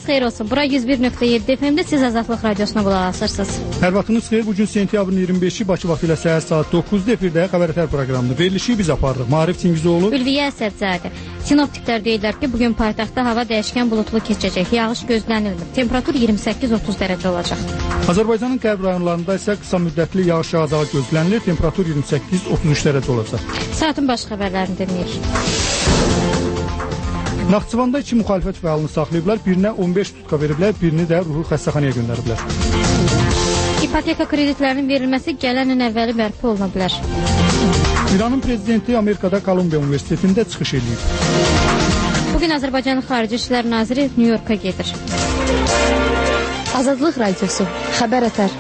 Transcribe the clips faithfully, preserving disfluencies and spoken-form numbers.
xeyir olsun. Bura yüz bir nöqtə yeddi F M-də siz Azadlıq Radiosuna qulaq asırsınız. Hər vaxtınız xeyir. Bugün sentyabrın iyirmi beşi Bakı vaxtı ilə səhər saat doqquzda efirdə Xəbər Ətər proqramında verilişi biz apardıq. Maarif Çingizoğlu, Ülviyə Əsədzadə. Sinoptiklər deyirlər ki, bugün paytaxtda hava dəyişkən bulutlu keçəcək. Yağış gözlənilmir. Temperatur iyirmi səkkiz otuz dərəcə olacaq. Azərbaycanın qərb rayonlarında isə qısa müddətli yağış yağacağı gözlənilir. Temperatur iyirmi səkkiz otuz üç dərəcə olacaq. Saatın baş xəbərlərini dinləyək. Naxçıvanda iki müxalifət fəalını saxlayıblar. Birinə on beş tutka veriblər, birini də ruhi xəstəxanaya göndəriblər. İpoteka kreditlərinin verilməsi gələn il əvvəli bərpa oluna bilər. İranın prezidenti Amerikada Kolumbiya Universitetində çıxış edib. Bugün Azərbaycanın Xarici İşlər Naziri Nyu-Yorka gedir. Azadlıq Radiosu, Xəbər Ətər.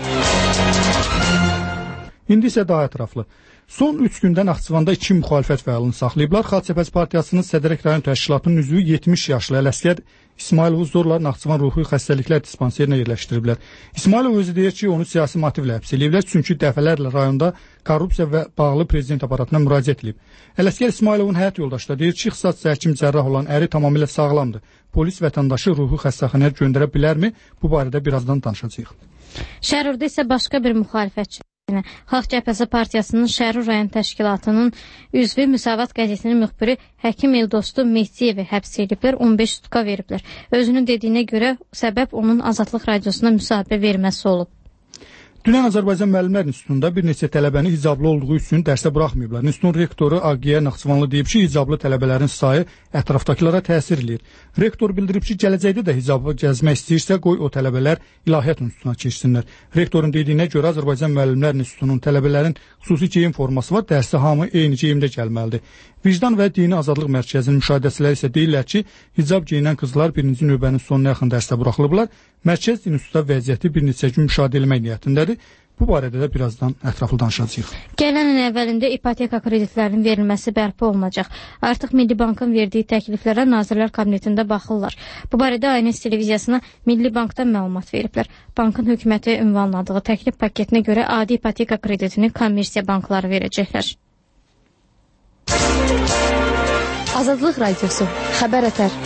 İndi isə daha ətraflı. Son üç gündə Naxçıvanda iki müxalifət fəalını saxlayıblar. Xalq Cəbhəsi Partiyasının Sədrək rayon təşkilatının üzvü yetmiş yaşlı Ələsgər İsmailovu zorla Naxçıvan ruhi xəstəliklər dispanserinə yerləşdiriblər. İsmailov özü deyir ki, onu siyasi motivlə həbs ediblər, çünki dəfələrlə rayonda korrupsiya və bağlı prezident aparatına müraciət edib. Ələsgər İsmailovun həyat yoldaşı da deyir ki, ixtisas həkim cərrah olan əri tamamilə sağlamdır. Polis vətəndaşı ruhi xəstəxanaya göndərə bilərmi? Bu barədə birazdan danışacağıq. Şərurda isə başqa bir müxalifətçi Xalq Cəbhəsi Partiyasının Şərur rayon təşkilatının üzvü Müsavat qəzetinin müxbiri Həkim Eldostu Mehdiyevi həbs ediblər, on beş tutka veriblər. Özünün dediyinə görə səbəb onun Azadlıq Radiosuna müsahibə verməsi olub. Dünən Azərbaycan Müəllimlər İnstitutunda bir neçə tələbəni hicablı olduğu üçün dərsə buraxmayıblar. İnstitutun rektoru Aqiyə Naxçıvanlı deyib ki, hicablı tələbələrin sayı ətrafdakılara təsir eləyir. Rektor bildirib ki, gələcəkdə də hicablı gəzmək istəyirsə, qoy o tələbələr İlahiyyat İnstitutuna keçsinlər. Rektorun dediyinə görə Azərbaycan Müəllimlər İnstitutunun tələbələrin xüsusi geyim forması var, dərsə hamı eyni geyimdə gəlməlidir. Vicdan və Dini Azadlıq Mərkəzinin müşahidəçiləri isə deyirlər ki, hicab geyinən qızlar birinci növbənin sonuna yaxın dərsdə buraxılıblar. Mərkəz institutda vəziyyəti bir neçə gün müşahidə etmək niyyətindədir. Bu barədə də birazdan ətraflı danışacağıq. Gələn il əvvəlində ipoteka kreditlərinin verilməsi bərpa olunacaq. Artıq Milli Bankın verdiyi təkliflərə Nazirlər Kabinetində baxırlar. Bu barədə A N S televiziyasına Milli Bankdan məlumat veriblər. Bankın hökuməti ünvanladığı təklif paketinə görə adi ipoteka kreditini kommersiya bankları verəcəklər. Azadlıq Radiosu, Xəbər Ətər.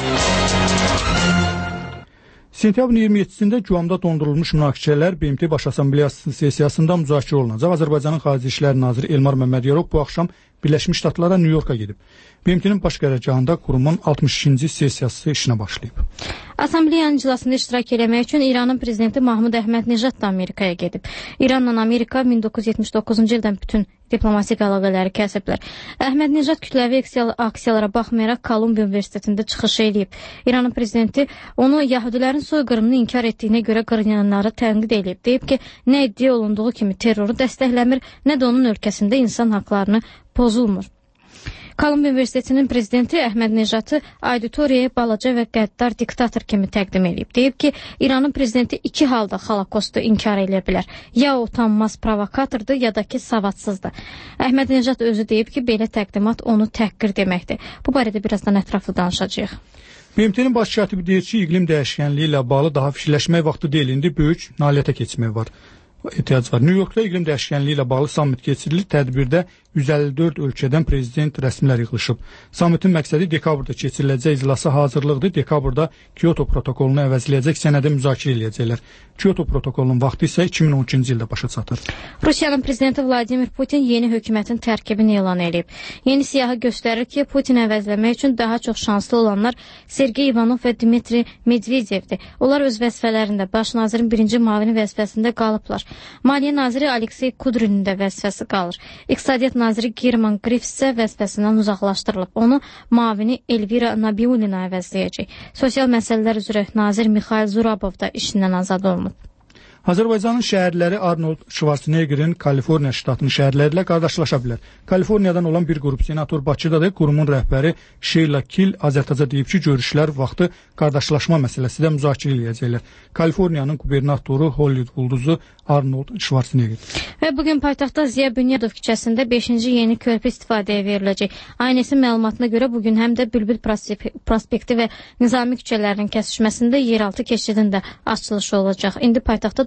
Sentyabrın iyirmi yeddisində Güamda dondurulmuş münaqişələr B M T Baş Assambleyası sessiyasında müzakirə olunacaq. Azərbaycanın Xarici İşlər Naziri Elmar Məmmədiyarov bu axşam Birləşmiş Ştatlara Nyu-Yorka gedib. B M T-nin baş qərargahında qurumun altmış ikinci sessiyası işinə başlayıb. Assambleyanın iclasında iştirak eləmək üçün İranın prezidenti Mahmud Əhmədnejad da Amerikaya gedib. İranla Amerika min doqquz yüz yetmiş doqquzuncu ildən bütün diplomatik əlaqələri kəsiblər. Əhmədnejad kütləvi aksiyalara baxmayaraq Kolumbiya Universitetində çıxış edib. İranın prezidenti onu Yahudilərin soyqırımını inkar etdiyinə görə qırğınları tənqid edib. Deyib ki, nə iddia olunduğu kimi terroru dəstəkləmir, nə də onun ölkəsində insan haqlarını pozulmur. Kolumbiya Universitetinin prezidenti Əhmədnejadı auditoriyaya balaca və qəddar diktator kimi təqdim edib. Deyib ki, İranın prezidenti iki halda holokostu inkar edə bilər. Ya o utanmaz provokatordur, ya da ki, savadsızdır. Əhmədnejad özü deyib ki, belə təqdimat onu təhqir deməkdir. Bu barədə birazdan ətraflı danışacağıq. B M T-nin baş katibi deyir ki, iqlim dəyişkənliyi ilə bağlı daha fikirləşmək vaxtı deyil, indi böyük nailiyyətə keçmək var. ehtiyac var. Nyu-Yorkda iqlim dəyişkənliyi ilə bağlı sammit keçirilir. Tədbirdə yüz əlli dörd ölkədən prezident rəsmilər yığılışıb. Sammitin məqsədi dekabrda keçiriləcək iclasa hazırlıqdır. Dekabrda Kyoto protokolunu əvəzləyəcək sənədə müzakirə edəcəklər. Kyoto protokolunun vaxtı isə iki min on ikinci ildə başa çatır. Rusiyanın prezidenti Vladimir Putin yeni hökumətin tərkibini elan edib. Yeni siyahı göstərir ki, Putin əvəzləmək üçün daha çox şanslı olanlar Sergey Ivanov və Dmitri Medvedevdir. Onlar öz vəzifələrində baş nazirin birinci mavini vəzifəsində qalıblar. Maliyyə naziri Aleksey Kudrinin də vəzifəsi qalır. İqtisadiyyat naziri German Griffiths isə vəzifəsindən uzaqlaşdırılıb. Onu mavini Elvira Nabiulina əvəzləyəcək. Sosial məsələlər üzrə nazir Mikhail Zurabov da işindən azad olunub. Azərbaycanın şəhərləri Arnold Schwarzeneggerin Kaliforniya ştatının şəhərləri ilə qardaşlaşa bilər. Kaliforniyadan olan bir qrup senator Bakıdadır. Qurumun rəhbəri Sheila Kill azərtaca deyib ki, görüşlər vaxtı qardaşlaşma məsələsi də müzakirə edəcəklər. Kaliforniyanın qubernatoru Hollywood ulduzu Arnold Schwarzenegger. Və bugün paytaxtda Ziya Bünyadov küçəsində beşinci yeni körpü istifadəyə veriləcək. A N S-in məlumatına görə bugün həm də Bülbül prospekti və Nizami küçələrinin kəsişməsində yeraltı keçidin də açılışı olacaq. İndi paytaxtda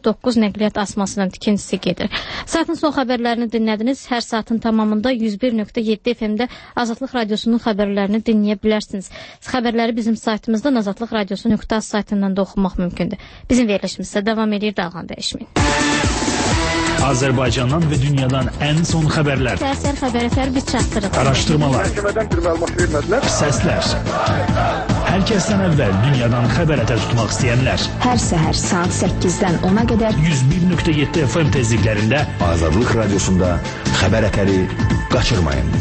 doqquz nəqliyyat asmasının tikintisi gedir. Saatın son xəbərlərini dinlədiniz. Hər saatın tamamında yüz bir nöqtə yeddi F M-də Azadlıq Radiosunun xəbərlərini dinləyə bilərsiniz. Xəbərləri bizim saytımızda azadlıq radiosu nöqtə az saytından da oxumaq mümkündür. Bizim verilişimizdə davam edir, dalğan dəyişməyin. Azərbaycandan və dünyadan ən son xəbərlər. Səhər xəbər əsər biz çatdırırıq. Araşdırmalar. Məhkəmədən bir məlumat vermədilər. Səslər. Hər kəsdən əvvəl dünyadan xəbər ətər tutmaq istəyənlər. Hər səhər saat səkkizdən ona qədər yüz bir nöqtə yeddi F M tezliklərində Azadlıq Radiosunda xəbər ətəri qaçırmayın.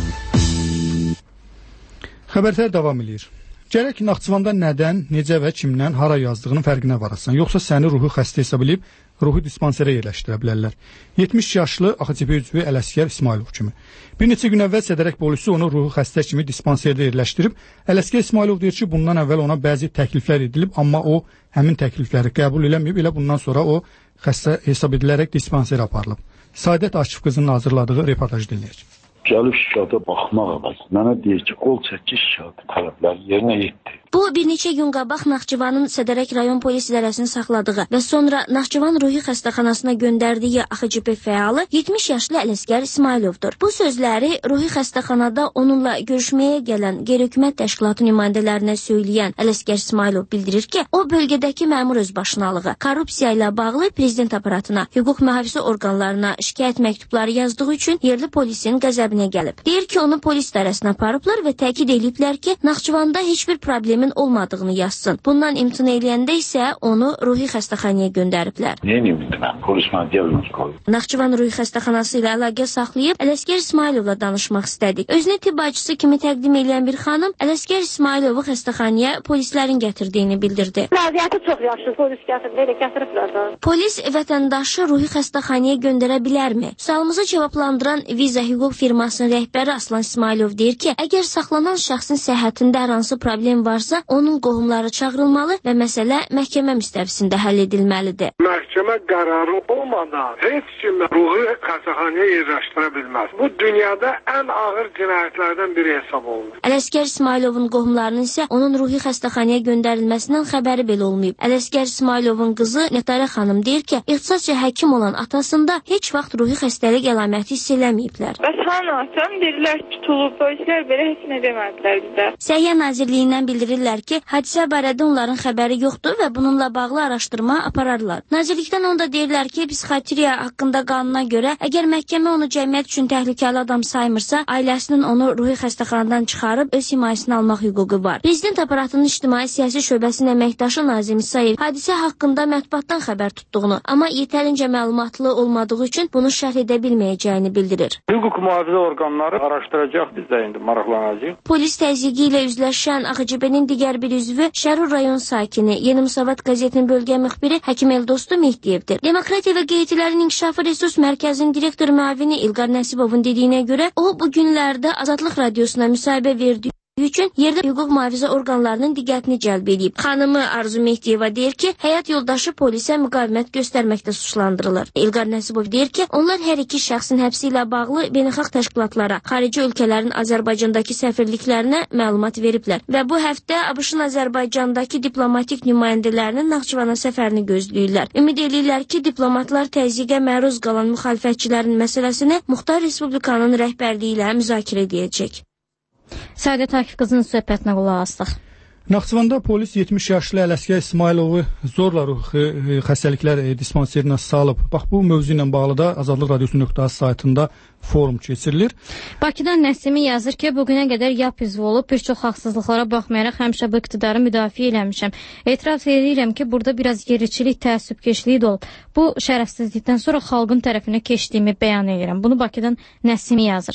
Xəbərlər davam edir. Gərək ki, Naxçıvanda nədən, necə və kimdən, hara yazdığının fərqinə varasan. Yoxsa səni ruhi xəstə hesab edib ruhi dispanserə yerləşdirə bilərlər. yetmiş yaşlı A X C P üzvü Ələsgər İsmailov kimi. Bir neçə gün əvvəl Sədərək polisi onu ruhi xəstə kimi dispanserdə yerləşdirib. Ələsgər İsmailov deyir ki, bundan əvvəl ona bəzi təkliflər edilib, amma o həmin təklifləri qəbul eləməyib. Elə bundan sonra o xəstə hesab edilərək dispanserə aparılıb. Saadət Akif qızının hazırladığı reportajı dinləyək. Gəlib şikayətə baxmaq əvəz. Mənə deyir ki, qol çəkiş şikayəti tələbləri yerinə yetdi. Bu, bir neçə gün qabaq Naxçıvanın Sədərək rayon polis idarəsinin saxladığı və sonra Naxçıvan ruhi xəstəxanasına göndərdiyi A X C P fəalı yetmiş yaşlı Ələsgər İsmailovdur. Bu sözləri ruhi xəstəxanada onunla görüşməyə gələn qeyri-hökumət təşkilatı nümayəndələrinə söyləyən Ələsgər İsmailov bildirir ki, o bölgədəki məmur özbaşınalığı, korrupsiya ilə bağlı prezident aparatına, hüquq mühafizə orqanlarına şikayət məktubları yazdığı üçün yerli polisin qəzəbinə gəlib. Deyir ki, onu polis idarəsinə aparıblar və təkid ediblər ki, Naxçıvanda heç bir problem olmadığını yazsın. Bundan imtina eləyəndə isə onu ruhi xəstəxanaya göndəriblər. Neyini imtina? Polis mənə diaqnoz qoyub. Naxçıvan ruhi xəstəxanası ilə əlaqə saxlayıb Ələsgər İsmailovla danışmaq istədik. Özünü tibb bacısı kimi təqdim edən bir xanım Ələsgər İsmailovu xəstəxanaya polislərin gətirdiyini bildirdi. Vəziyyəti çox yaxşı, polis gətirdi, elə gətiriblər də. Polis vətəndaşı ruhi xəstəxanaya göndərə bilərmi? Sualımızı cavablandıran Viza hüquq firmasının rəhbəri Aslan İsmailov deyir ki, əgər saxlanan şəxsin səhhətində hər hansı problem varsa, onun qohumları çağırılmalı və məsələ məhkəmə müstəvisində həll edilməlidir. Məhkəmə qərarı olmadan heç kim ruhi xəstəxanaya yerləşdirə bilməz. Bu dünyada ən ağır cinayətlərdən biri hesab olunur. Ələsgər İsmailovun qohumlarının isə onun ruhi xəstəxanaya göndərilməsindən xəbəri belə olmayıb. Ələsgər İsmailovun qızı Nətarə xanım deyir ki, ixtisasca həkim olan atasında heç vaxt ruhi xəstəlik əlaməti hiss eləməyiblər. Bəs hanı atam dedilər tutulub, polislər belə heç nə demədilər bizə. Səhiyyə Nazirliyindən bildirirlər ki, hadisə barədə onların xəbəri yoxdur və bununla bağlı araşdırma apararlar. Nazirlikdən onda deyirlər ki, psixatriya haqqında qanuna görə, əgər məhkəmə onu cəmiyyət üçün təhlükəli adam saymırsa, ailəsinin onu ruhi xəstəxanadan çıxarıb öz himayəsinə almaq hüququ var. Prezident aparatının ictimai siyasi şöbəsinin əməkdaşı Nazim İsayev hadisə haqqında mətbuatdan xəbər tutduğunu, amma yetərincə məlumatlı olmadığı üçün bunu şərh edə bilməyəcəyini bildirir. Hüquq mühafizə orqanları araşdıracaq, biz də indi maraqlanacağıq. Polis təzyiqi ilə üzləşən A X C P-nin digər bir üzvü Şərur rayon sakini, Yeni Müsavat qəzetinin bölgə müxbiri Həkim Eldostu Mehdiyevdir. Demokratiya və Qeytilərin İnkişafı Resurs Mərkəzinin direktor müavini İlqar Nəsibovun dediyinə görə, o bu günlərdə Azadlıq Radiosuna müsahibə verdiyi üçün yerdə hüquq mühafizə orqanlarının diqqətini cəlb edib. Xanımı Arzu Mehdiyeva deyir ki, həyat yoldaşı polisə müqavimət göstərməkdə suçlandırılır. İlqar Nəsibov deyir ki, onlar hər iki şəxsin həbsi ilə bağlı beynəlxalq təşkilatlara, xarici ölkələrin Azərbaycandakı səfirliklərinə məlumat veriblər və bu həftə ABŞ-ın Azərbaycandakı diplomatik nümayəndələrinin Naxçıvana səfərini gözləyirlər. Ümid edirlər ki, diplomatlar təzyiqə məruz qalan müxalifətçilərin məsələsini Muxtar Respublikanın rəhbərliyi ilə müzakirə edəcək. Saadət Akif qızının söhbətinə qulaq asdıq. Naxçıvanda polis yetmiş yaşlı Ələsgər İsmailovu zorla ruhi xəstəliklər dispanserinə salıb. Bax, bu mövzu ilə bağlı da Azadlıq Radiosu nöqtə az saytında forum keçirilir. Bakıdan Nəsimi yazır ki, bugünə qədər yap üzvü olub, bir çox haqsızlıqlara baxmayaraq həmişə bu iqtidarı müdafiə eləmişəm. Etiraf edirəm ki, burada biraz yeriçilik, təəssübkeşliyi də olub. Bu şərəfsizlikdən sonra xalqın tərəfinə keçdiyimi bəyan edirəm. Bunu Bakıdan Nəsimi yazır.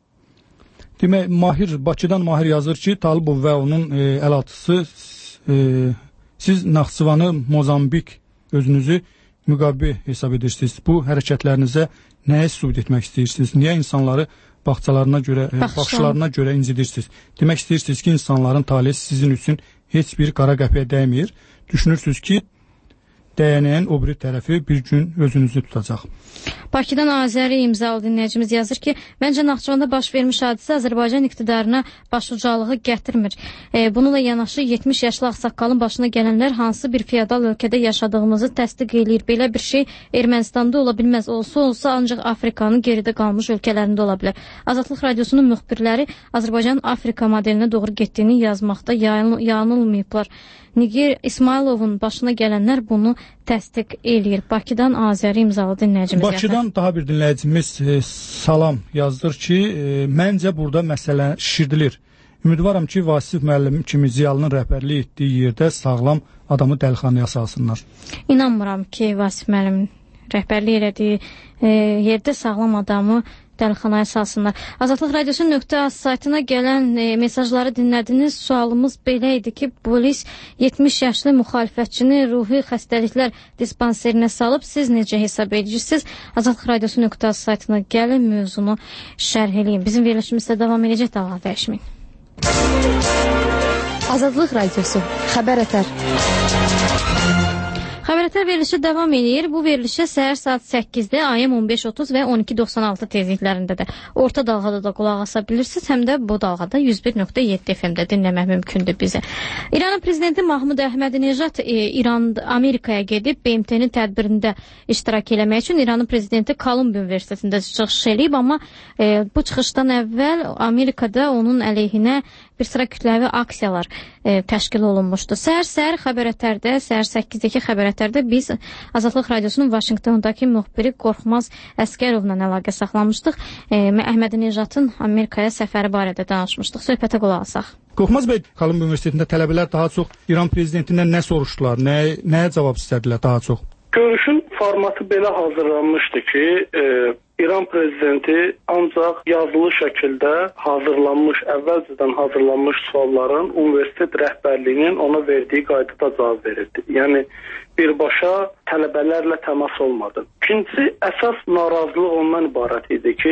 Demək, Mahir, Bakıdan Mahir yazır ki, Talibov və onun e, əlaltısı e, siz Naxçıvanı, Mozambik özünüzü müqabi hesab edirsiniz. Bu hərəkətlərinizə nəyə sübut etmək istəyirsiniz? Niyə insanları baxçalarına görə, e, baxışlarına görə incidirsiniz? Demək istəyirsiniz ki, insanların taleyi sizin üçün heç bir qara qəpiyə dəymir. Düşünürsünüz ki, dəyənəyin o biri tərəfi bir gün özünüzü tutacaq. Bakıdan Azəri imzalı dinləyicimiz yazır ki, məncə Naxçıvanda baş vermiş hadisə Azərbaycan iqtidarına başucalığı gətirmir. E, bununla yanaşı yetmiş yaşlı ağsaqqalın başına gələnlər hansı bir feodal ölkədə yaşadığımızı təsdiq eləyir. Belə bir şey Ermənistanda ola bilməz. Olsa olsa ancaq Afrikanın geridə qalmış ölkələrində ola bilər. Azadlıq Radiosunun müxbirləri Azərbaycan Afrika modelinə doğru getdiyini yazmaqda yanılmayıblar. Niger İsmayılovun başına gələnlər bunu təsdiq eləyir. Bakıdan Azəri imzalı dinləyicimiz yazır. Bakıdan daha bir dinləyicimiz e, salam yazdır ki, e, məncə burada məsələ şişirdilir. Ümidvaram ki, Vasif müəllim kimi ziyalının rəhbərlik etdiyi yerdə sağlam adamı dəlixanaya salsınlar. İnanmıram ki, Vasif müəllim rəhbərlik elədiyi e, yerdə sağlam adamı dəlixanaya salsınlar. Azadlıq Radiosu nöqtə az saytına gələn e, mesajları dinlədiniz. Sualımız belə idi ki, polis yetmiş yaşlı müxalifətçini ruhi xəstəliklər dispanserinə salıb. Siz necə hesab edirsiniz? Azadlıq Radiosu nöqtə az saytına gəlin, mövzunu şərh eləyin. Bizim verilişimizdə davam edəcək, davam dəyişməyin. Azadlıq Radiosu, xəbər ətər. Xəbərətər verilişi davam edir. Bu verilişə səhər saat səkkizdə A M on beş otuz və on iki doxsan altı tezliklərində də orta dalğada da qulaq asa bilirsiniz. Həm də bu dalğada yüz bir nöqtə yeddi F M-də dinləmək mümkündür bizə. İranın prezidenti Mahmud Əhmədinejad e, İran Amerikaya gedib B M T-nin tədbirində iştirak eləmək üçün İranın prezidenti Kolumbiya Universitetində çıxış eləyib, amma e, bu çıxışdan əvvəl Amerikada onun əleyhinə bir sıra kütləvi aksiyalar e, təşkil olunmuşdu. Səhər-səhər xəbərətərdə, səhər səkkizdə xəbərətərdə biz Azadlıq Radiosunun Vaşinqtondakı müxbiri Qorxmaz Əskərovla əlaqə saxlamışdıq. E, Əhmədinejadın Amerikaya səfəri barədə danışmışdıq. Söhbətə qulaq asaq. Qorxmaz bəy, Kolumbiya Universitetində tələbələr daha çox İran prezidentindən nə soruşdular, nə, nəyə cavab istədilər daha çox? Görüşün formatı belə hazırlanmışdı ki, e, İran prezidenti ancaq yazılı şəkildə hazırlanmış, əvvəlcədən hazırlanmış sualların universitet rəhbərliyinin ona verdiyi qaydada cavab verirdi. Yəni, birbaşa tələbələrlə təmas olmadı. İkincisi, əsas narazılıq ondan ibarət idi ki,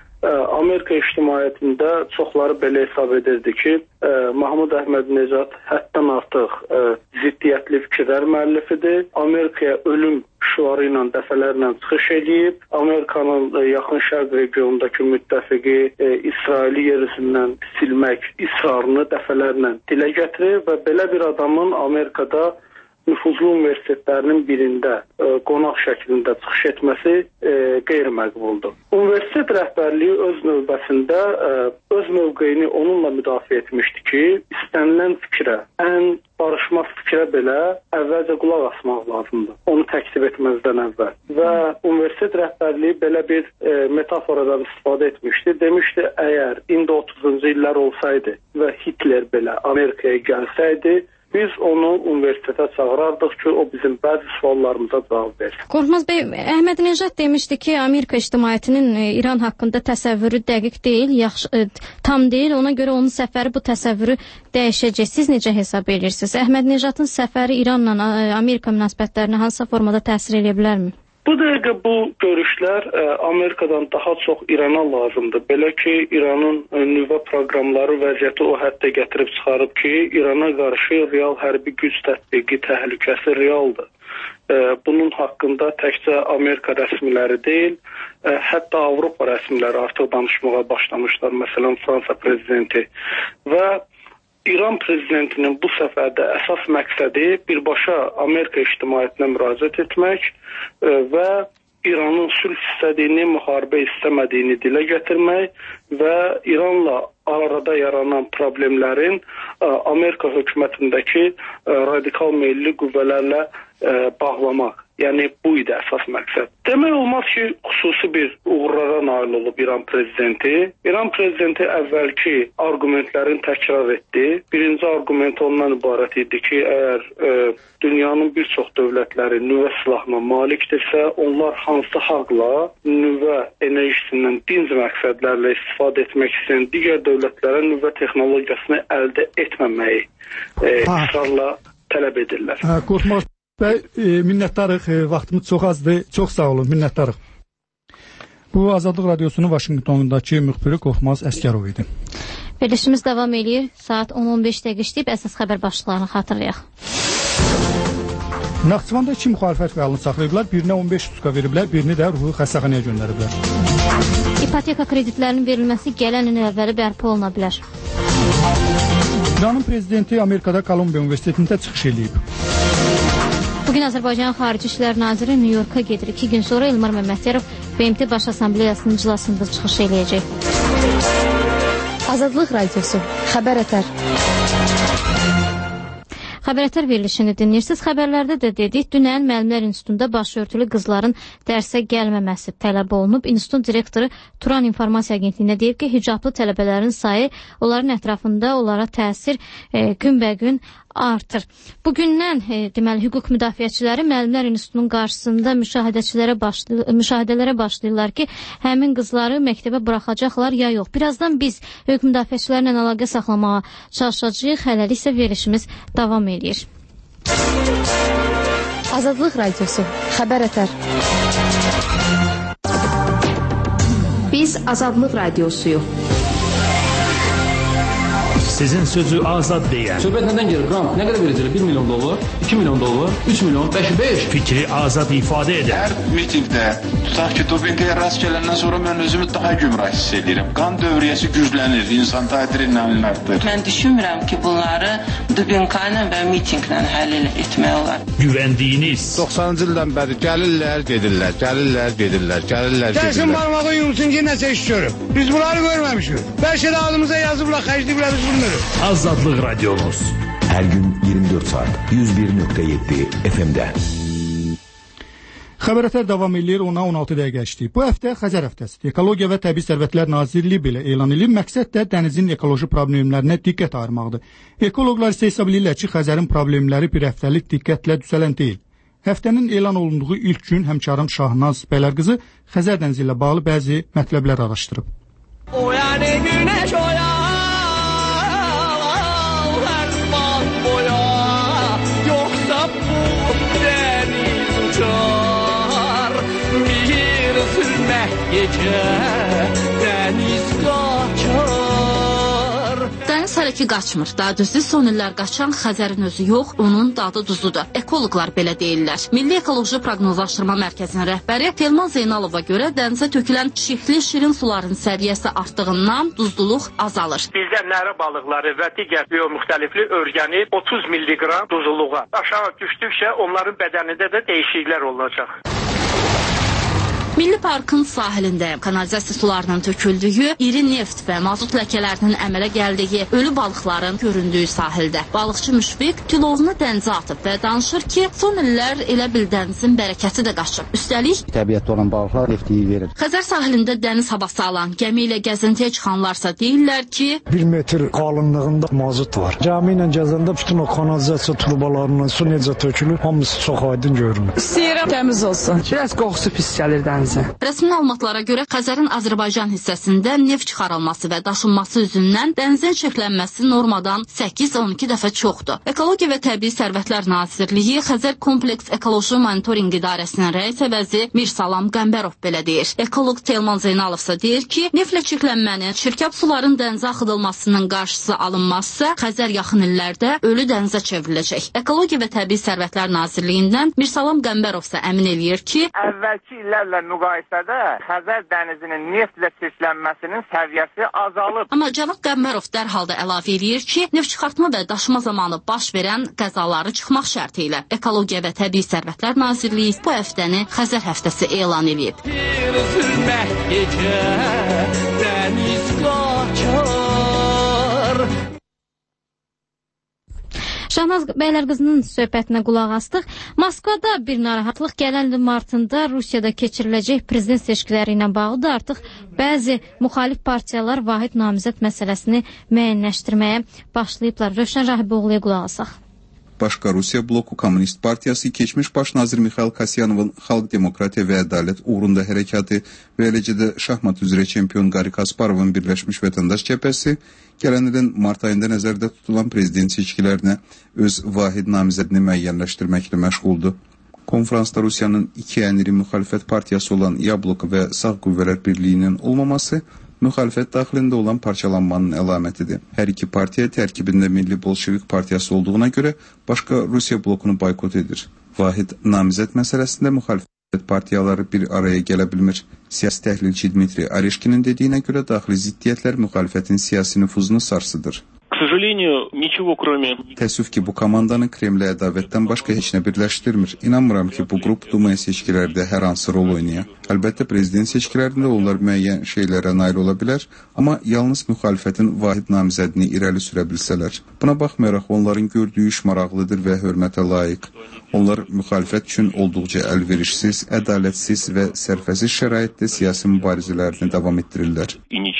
Amerika ictimaiyyətində çoxları belə hesab edirdi ki, Mahmud Əhmədinejad həddən artıq ziddiyyətli fikirlər müəllifidir. Amerikaya ölüm şüarı ilə dəfələrlə çıxış edib. Amerikanın yaxın şərq regionundakı müttəfiqi İsraili yer üzündən silmək israrını dəfələrlə dilə gətirir və belə bir adamın Amerikada nüfuzlu universitetlərinin birində e, qonaq şəklində çıxış etməsi e, qeyri-məqbuldur. Universitet rəhbərliyi öz növbəsində e, öz mövqeyini onunla müdafiə etmişdi ki, istənilən fikrə, ən barışmaz fikrə belə əvvəlcə qulaq asmaq lazımdır, onu təklif etməzdən əvvəl. Və universitet rəhbərliyi belə bir e, metaforadan istifadə etmişdi. Demişdi, əgər indi otuzuncu illər olsaydı və Hitler belə Amerikaya gəlsəydi, biz onu universitetə çağırardıq ki, o bizim bəzi suallarımıza cavab versin. Qorxmaz bəy, Əhmədinejad demişdi ki, Amerika ictimaiyyətinin İran haqqında təsəvvürü dəqiq deyil, yaxşı, tam deyil. Ona görə onun səfəri bu təsəvvürü dəyişəcək. Siz necə hesab edirsiniz? Əhmədinejadın səfəri İranla Amerika münasibətlərinə hansısa formada təsir edə bilərmi? Bu dəqiqə bu görüşlər ə, Amerikadan daha çox İrana lazımdır. Belə ki, İranın ə, nüvə proqramları vəziyyəti o həddə gətirib çıxarıb ki, İrana qarşı real hərbi güc tətbiqi təhlükəsi realdır. Ə, bunun haqqında təkcə Amerika rəsmiləri deyil, ə, hətta Avropa rəsmiləri artıq danışmağa başlamışlar. Məsələn, Fransa prezidenti və İran prezidentinin bu səfərdə əsas məqsədi birbaşa Amerika ictimaiyyətinə müraciət etmək və İranın sülh istədiyini, müharibə istəmədiyini dilə gətirmək və İranla arada yaranan problemlərin Amerika hökumətindəki radikal meyilli qüvvələrlə bağlamaq. Yəni, bu idi əsas məqsəd. Demək olmaz ki, xüsusi bir uğurlara nail olub İran prezidenti. İran prezidenti əvvəlki argumentlərini təkrar etdi. Birinci argument ondan ibarət idi ki, əgər e, dünyanın bir çox dövlətləri nüvə silahına malikdirsə, onlar hansı haqla nüvə enerjisindən dinc məqsədlərlə istifadə etmək istəyən digər dövlətlərə nüvə texnologiyasını əldə etməməyi e, israrla tələb edirlər. Hə, Qorxmaz bəy, e, minnətdarıq, e, vaxtımız çox azdır, çox sağ olun, minnətdarıq. Bu Azadlıq Radiosunun Vaşinqtonundakı müxbiri Qorxmaz Əskərov idi. Verilişimiz davam edir. Saat on on beş dəqiqə işləyib əsas xəbər başlıqlarını xatırlayaq. Naxçıvanda iki müxalifət fəalını saxlayıblar, birinə on beş sutka veriblər, birini də ruhi xəstəxanaya göndəriblər. İpoteka kreditlərinin verilməsi gələn il əvvəli bərpa oluna bilər. İranın prezidenti Amerikada Kolumbiya Universitetində çıxış edib. Bugün Azərbaycan Xarici İşlər Naziri New Yorka gedir. İki gün sonra Elmar Məmmədiyarov B M T Baş Assambleyasının iclasında çıxış eləyəcək. Azadlıq Radiosu, Xəbər Ətər. Xəbər Ətər verilişini dinləyirsiniz. Xəbərlərdə də dedik, dünən Müəllimlər İnstitutunda başörtülü qızların dərsə gəlməməsi tələb olunub. İnstitutun direktoru Turan İnformasiya Agentliyinə deyib ki, hicablı tələbələrin sayı onların ətrafında onlara təsir e, günbəgün artır. Bugündən e, deməli hüquq müdafiəçiləri Müəllimlər İnstitutunun qarşısında müşahidəçilərə başlay müşahidələrə başlayırlar ki, həmin qızları məktəbə buraxacaqlar ya yox. Birazdan biz hüquq müdafiəçilərlə əlaqə saxlamağa çalışacağıq. Hələlik isə verilişimiz davam edir. Azadlıq Radiosu, Xəbər Ətər. Biz Azadlıq Radiosuyuq. Sizin sözü azad deyən. Söhbət nədən gelir? Qram, nə qədər verəcəklər? bir milyon dollar, iki milyon dollar, üç milyon, beş, beş. Fikri azad ifadə edən. Hər mitingdə, tutaq ki, dopinqaya rast gələndən sonra mən özümü daha gümrah hiss edirəm. Qan dövriyyəsi güclənir, insan adrenalin artır. Mən düşünmürəm ki, bunları dopinqayla və mitinglə həll etmək olar. Güvəndiyiniz. doxsanıncı ildən bəri gəlirlər, gedirlər, gəlirlər, gedirlər, gəlirlər, gedirlər. Gəlsin barmağı yumsun ki, nəsə iş görüb. Biz bunları görməmişik. Bəlkə də adımıza yazıblar, xərcliyiblər, biz bunu. Azadlıq Radiomuz. Hər gün iyirmi dörd saat yüz bir nöqtə yeddi F M-də. Xəbər Ətər davam edir, ona on altı dəqiqə işləyib. Bu həftə Xəzər həftəsidir. Ekologiya və Təbii Sərvətlər Nazirliyi belə elan edilib. Məqsəd də dənizin ekoloji problemlərinə diqqət ayırmaqdır. Ekoloqlar isə hesab edirlər ki, Xəzərin problemləri bir həftəlik diqqətlə düzələn deyil. Həftənin elan olunduğu ilk gün həmkarım Şahnaz Bəylərqızı Xəzər dənizi ilə bağlı bəzi mətləblər araşdırıb. O yəni günəş oya gecə dəniz qaçar. Dəniz hələ ki qaçmır. Daha düzdür, son illər qaçan Xəzərin özü yox, onun dadı duzudur. Ekoloqlar belə deyirlər. Milli Ekoloji Proqnozlaşdırma Mərkəzinin rəhbəri Telman Zeynalova görə dənizə tökülən şixli şirin suların səviyyəsi artdığından duzluluq azalır. Bizdə nərə balıqları və digər biomüxtəliflik örgənib otuz milliqram duzluluğa. Aşağı düşdükcə onların bədənində də dəyişikliklər olacaq. Milli Parkın sahilində kanalizasiya sularının töküldüyü, iri neft və mazut ləkələrinin əmələ gəldiyi, ölü balıqların göründüyü sahildə. Balıqçı Müşfiq tilovunu dənizə atıb və danışır ki, son illər elə bil dənizin bərəkəti də qaçıb. Üstəlik, təbiətdə olan balıqlar nefti verir. Xəzər sahilində dəniz havası alan, gəmi ilə gəzintiyə çıxanlarsa deyirlər ki, bir metr qalınlığında mazut var. Gəmi ilə gəzəndə bütün o kanalizasiya turbalarından su necə tökülür, hamısı çox aydın görünür. İstəyirəm təmiz olsun. Biraz qoxusu pis gəlir dəniz. Rəsmi məlumatlara görə Xəzərin Azərbaycan hissəsində neft çıxarılması və daşınması üzündən dənizin çirklənməsi normadan səkkiz on iki dəfə çoxdur. Ekologiya və Təbii Sərvətlər Nazirliyi Xəzər Kompleks Ekoloji Monitorinq İdarəsinin rəis əvəzi Mirsalam Qəmbərov belə deyir. Ekoloq Telman Zeynalov isə deyir ki, neftlə çirklənmənin, çirkab suların dənizə axıdılmasının qarşısı alınmazsa, Xəzər yaxın illərdə ölü dənizə çevriləcək. Ekologiya və Təbii Sərvətlər Nazirliyindən Mirsalam Qəmbərov isə əmin eləyir ki, əvvəlki illərlə müqayisədə Xəzər dənizinin neftlə çirklənməsinin səviyyəsi azalıb. Amma cənab Qəmbərov dərhal da əlavə edir ki, neft çıxartma və daşıma zamanı baş verən qəzaları çıxmaq şərti ilə Ekologiya və Təbii Sərvətlər Nazirliyi bu həftəni Xəzər həftəsi elan edib. Bir zülmət gecə dəniz qaçar. Şahnaz Bəylərqızının söhbətinə qulaq astıq. Moskvada bir narahatlıq gələn il martında Rusiyada keçiriləcək prezident seçkiləri ilə bağlı da artıq bəzi müxalif partiyalar vahid namizəd məsələsini müəyyənləşdirməyə başlayıblar. Rövşən Rahiboğlu'ya qulaq asaq. Başqa Rusiya bloku Komünist Partiyası keçmiş baş nazir Mixail Kasyanovun Xalq Demokratiya və Ədalət uğrunda hərəkatı və eləcə də şahmat üzrə çempion Qari Kasparovun Birləşmiş Vətəndaş Cəbhəsi gələn ilin mart ayında nəzərdə tutulan prezident seçkilərinə öz vahid namizədini müəyyənləşdirməklə məşğuldur. Konferansda Rusiyanın iki əniri müxalifət partiyası olan Yabloko və Sağ Qüvvələr Birliyinin olmaması müxalifət daxilində olan parçalanmanın əlamətidir. Hər iki partiya tərkibində Milli Bolşevik Partiyası olduğuna görə başqa Rusiya blokunu boykot edir. Vahid namizəd məsələsində müxalifət partiyaları bir araya gələ bilmir. Siyasi təhlilçi Dmitri Areşkinin dediyinə görə daxili ziddiyyətlər müxalifətin siyasi nüfuzunu sarsıdır. Təəssüf ki, bu komandanı Kremlə ədavətdən başqa heç nə birləşdirmir. İnanmıram ki, bu qrup Dumaya seçkilərdə hər hansı rol oynaya. Əlbəttə, prezident seçkilərində onlar müəyyən şeylərə nail ola bilər, amma yalnız müxalifətin vahid namizədini irəli sürə bilsələr. Buna baxmayaraq, onların gördüyü iş maraqlıdır və hörmətə layiq. Onlar müxalifət üçün olduqca əlverişsiz, ədalətsiz və sərfəsiz şəraitdə siyasi mübarizələrini davam etdirirlər.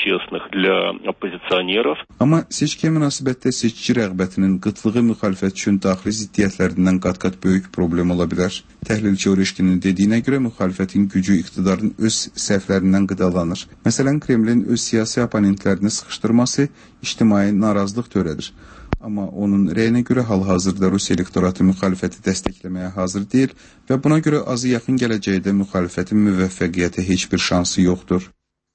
Amma seçkiyə münasibətdə seçici rəğbətinin qıtlığı müxalifət üçün daxili ziddiyyətlərindən qat-qat böyük problem ola bilər. Təhlilçi Oreşkinin dediyinə görə müxalifətin gücü iqtidarın öz səhvlərindən qidalanır. Məsələn, Kremlin öz siyasi oponentlərini sıxışdırması ictimai narazılıq törədir. Amma onun rəyinə görə hal-hazırda Rus elektoratı müxalifəti dəstəkləməyə hazır deyil və buna görə azı yaxın gələcəkdə müxalifətin müvəffəqiyyətə heç bir şansı yoxdur.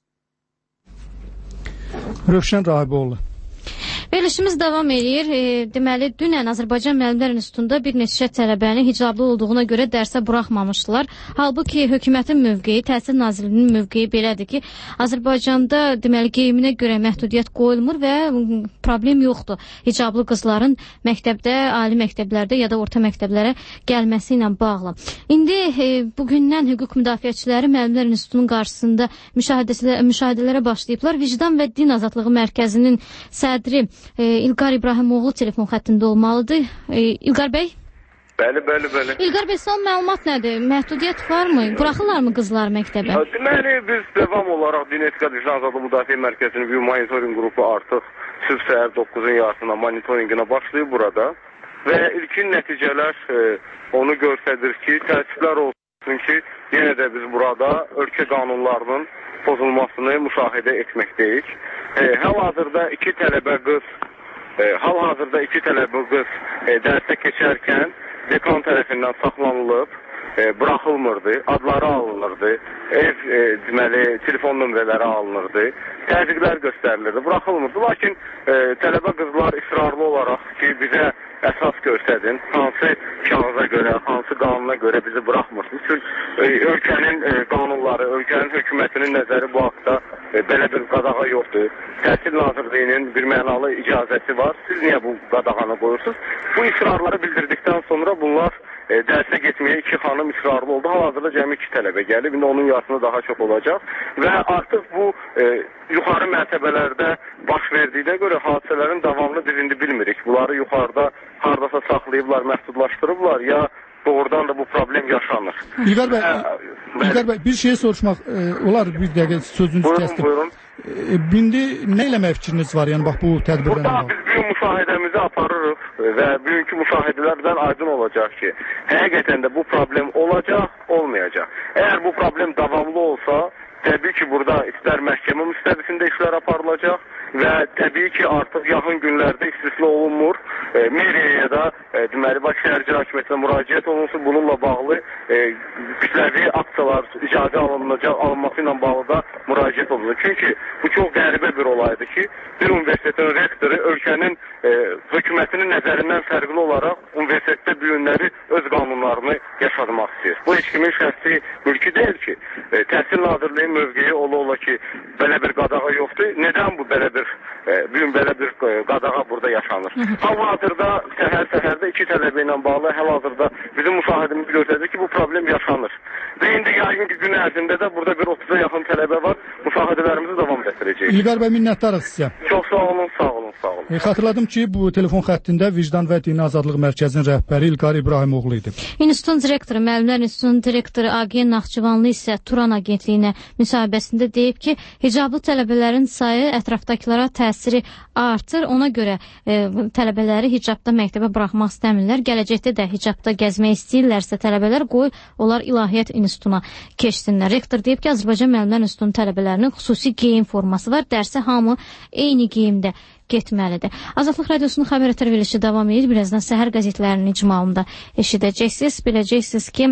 Rövşən Rahiboğlu. Verilişimiz davam edir. E, deməli, dünən Azərbaycan Müəllimlər İnstitutunda bir neçə tələbəni hicablı olduğuna görə dərsə buraxmamışdılar. Halbuki hökumətin mövqeyi, Təhsil Nazirliyinin mövqeyi belədir ki, Azərbaycanda deməli geyiminə görə məhdudiyyət qoyulmur və problem yoxdur. Hicablı qızların məktəbdə, ali məktəblərdə ya da orta məktəblərə gəlməsi ilə bağlı. İndi e, bugündən hüquq müdafiəçiləri Müəllimlər İnstitutunun qarşısında müşahidələrə başlayıblar. Vicdan və Din Azadlığı Mərkəzinin sədri e, İlqar İbrahimoğlu telefon xəttində olmalıdır. E, İlqar bəy? Bəli, bəli, bəli. İlqar bəy, son məlumat nədir? Məhdudiyyət varmı? Buraxırlarmı qızlar məktəbə? Deməli, biz devam olaraq Din Etika Vicdan Azadlığı Müdafiə Mərkəzinin bir monitoring qrupu artıq sübh səhər doqquzun yarısına monitoringinə başlayıb burada və ilkin nəticələr e, onu göstərir ki, təəssüflər olsun ki, yenə də biz burada ölkə qanunlarının pozulmasını müşahidə etməkdəyik. E, hal-hazırda iki tələbə qız e, hal-hazırda iki tələbə qız e, dərsə keçərkən dekan tərəfindən saxlanılıb, e, buraxılmırdı, adları alınırdı, ev e, deməli telefon nömrələri alınırdı, təzyiqlər göstərilirdi, buraxılmırdı. Lakin e, tələbə qızlar israrlı olaraq ki, bizə əsas göstərdin, hansı kağıza görə, hansı qanuna görə bizi buraxmırsınız. Çünki e, ölkənin e, qanunları, ölkənin hökumətinin nəzəri bu haqda e, belə bir qadağa yoxdur. Təhsil Nazirliyinin bir mənalı icazəsi var. Siz niyə bu qadağanı qoyursunuz? Bu israrları bildirdikdən sonra bunlar e, dərsə getməyə iki xanım israrlı oldu. Hal-hazırda cəmi iki tələbə gəlib. İndi onun yarısında daha çox olacaq. Və artıq bu e, yuxarı mərtəbələrdə baş verdiyinə görə hadisələrin davamını biz indi bilmirik. Bunları yuxarıda hardasa saxlayıblar, məhdudlaşdırıblar ya doğrudan da bu problem yaşanır. İlqar bəy, İlqar bəy, bir şey soruşmaq e, olar, bir dəqiqə sözünüzü kəsdim. Buyurun, buyurun. E, indi nə eləmək fikriniz var, yəni bax bu tədbirdən? Burada biz bugün müşahidəmizi aparırıq və bugünkü müşahidələrdən aydın olacaq ki, həqiqətən də bu problem olacaq, olmayacaq. Əgər bu problem davamlı olsa, təbii ki, burada istər məhkəmə müstəvisində işlər aparılacaq və təbii ki, artıq yaxın günlərdə istisna olunmur. E, Meriyaya da e, deməli, Bakı Şəhər İcra Hakimiyyətinə müraciət olunsun. Bununla bağlı e, kütləvi aksiyalar icazə alınacaq, alınması ilə bağlı da müraciət olunur. Çünki bu çox qəribə bir olaydır ki, bir universitetin rektoru ölkənin e, hökumətinin nəzərindən fərqli olaraq universitetdə bu günləri öz qanunlarını yaşadmaq istəyir. Bu heç kimin şəxsi mülkü deyil ki, e, Təhsil Nazirliyinin mövqeyi ola-ola ki, belə bir qadağa yoxdur. Nədən bu belə bir e, bugün belə bir e, qadağa burada yaşanır? Hal-hazırda səhər-səhərdə iki tələbə ilə bağlı hal-hazırda bizim müşahidimiz göstərir ki, bu problem yaşanır. Və indi yayın ki, gün ərzində də burada bir otuza yaxın tələbə var. Müşahidələrimizi davam etdirəcəyik. İlqar bəy, minnətdarıq sizə. Çox sağ olun, sağ olun, sağ olun. E, xatırladım ki, bu telefon xəttində Vicdan və Dini Azadlıq Mərkəzinin rəhbəri İlqar İbrahimoğlu idi. İnstitutun direktoru, Müəllimlər İnstitutunun direktoru Agiyə Naxçıvanlı isə Turan agentliyinə müsahibəsində deyib ki, hicablı tələbələrin sayı ətrafdakılara təsiri artır. Ona görə e, tələbələri hicabda məktəbə buraxmaq istəmirlər. Gələcəkdə də hicabda gəzmək istəyirlərsə tələbələr qoy, onlar İlahiyyat İnstitutuna keçsinlər. Rektor deyib ki, Azərbaycan Müəllimlər İnstitutunun tələbələrinin xüsusi geyim forması var. Dərsə hamı eyni geyimdə getməlidir. Azadlıq Radiosunun xəbər ötər verilişi davam edir. Birazdan səhər qəzetlərinin icmalında eşidəcəksiniz. Biləcəksiniz ki,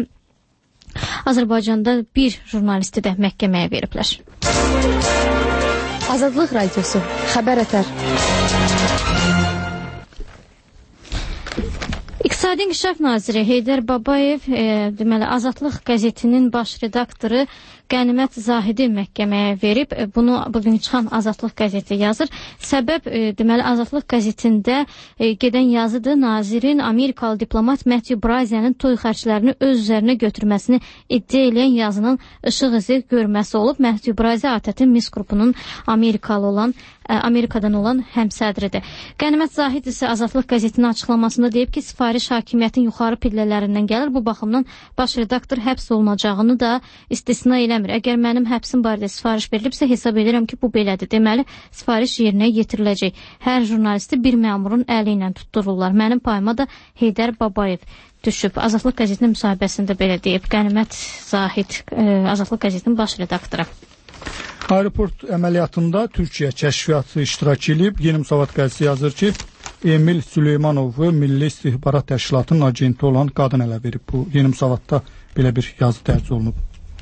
Azərbaycanda bir jurnalisti də məhkəməyə veriblər. Azadlıq Radiosu, xəbər ötər. İqtisad İqtisadi İnkişaf Naziri Heydər Babayev, e, deməli, Azadlıq qəzetinin baş redaktoru Qənimət Zahidi məhkəməyə verib. Bunu bugün çıxan Azadlıq qəzeti yazır. Səbəb, e, deməli, Azadlıq qəzetində e, gedən yazıdır. Nazirin Amerikalı diplomat Matthew Brazia'nın toy xərclərini öz üzərinə götürməsini iddia edən yazının işıq izi görməsi olub. Matthew Brazia A T T Mis qrupunun Amerikalı olan Amerikadan olan həmsədridir. Qənimət Zahid isə Azadlıq qəzetinin açıqlamasında deyib ki, sifariş hakimiyyətin yuxarı pillələrindən gəlir. Bu baxımdan baş redaktor həbs olunacağını da istisna eləmir. Əgər mənim həbsim barədə sifariş verilibsə, hesab edirəm ki, bu belədir. Deməli, sifariş yerinə yetiriləcək. Hər jurnalisti bir məmurun əli ilə tuttururlar. Mənim payıma da Heydər Babayev düşüb. Azadlıq qəzetinin müsahibəsində belə deyib. Qənimət Zahid, Azadlıq qəzetinin baş redaktoru. Aeroport əməliyyatında Türkiyə kəşfiyyatı iştirak edib. Yeni Müsavat qəzeti yazır ki, Emil Süleymanovu Milli İstihbarat Təşkilatının agenti olan qadın ələ verib. Bu Yeni Müsavatda belə bir yazı dərc olunub.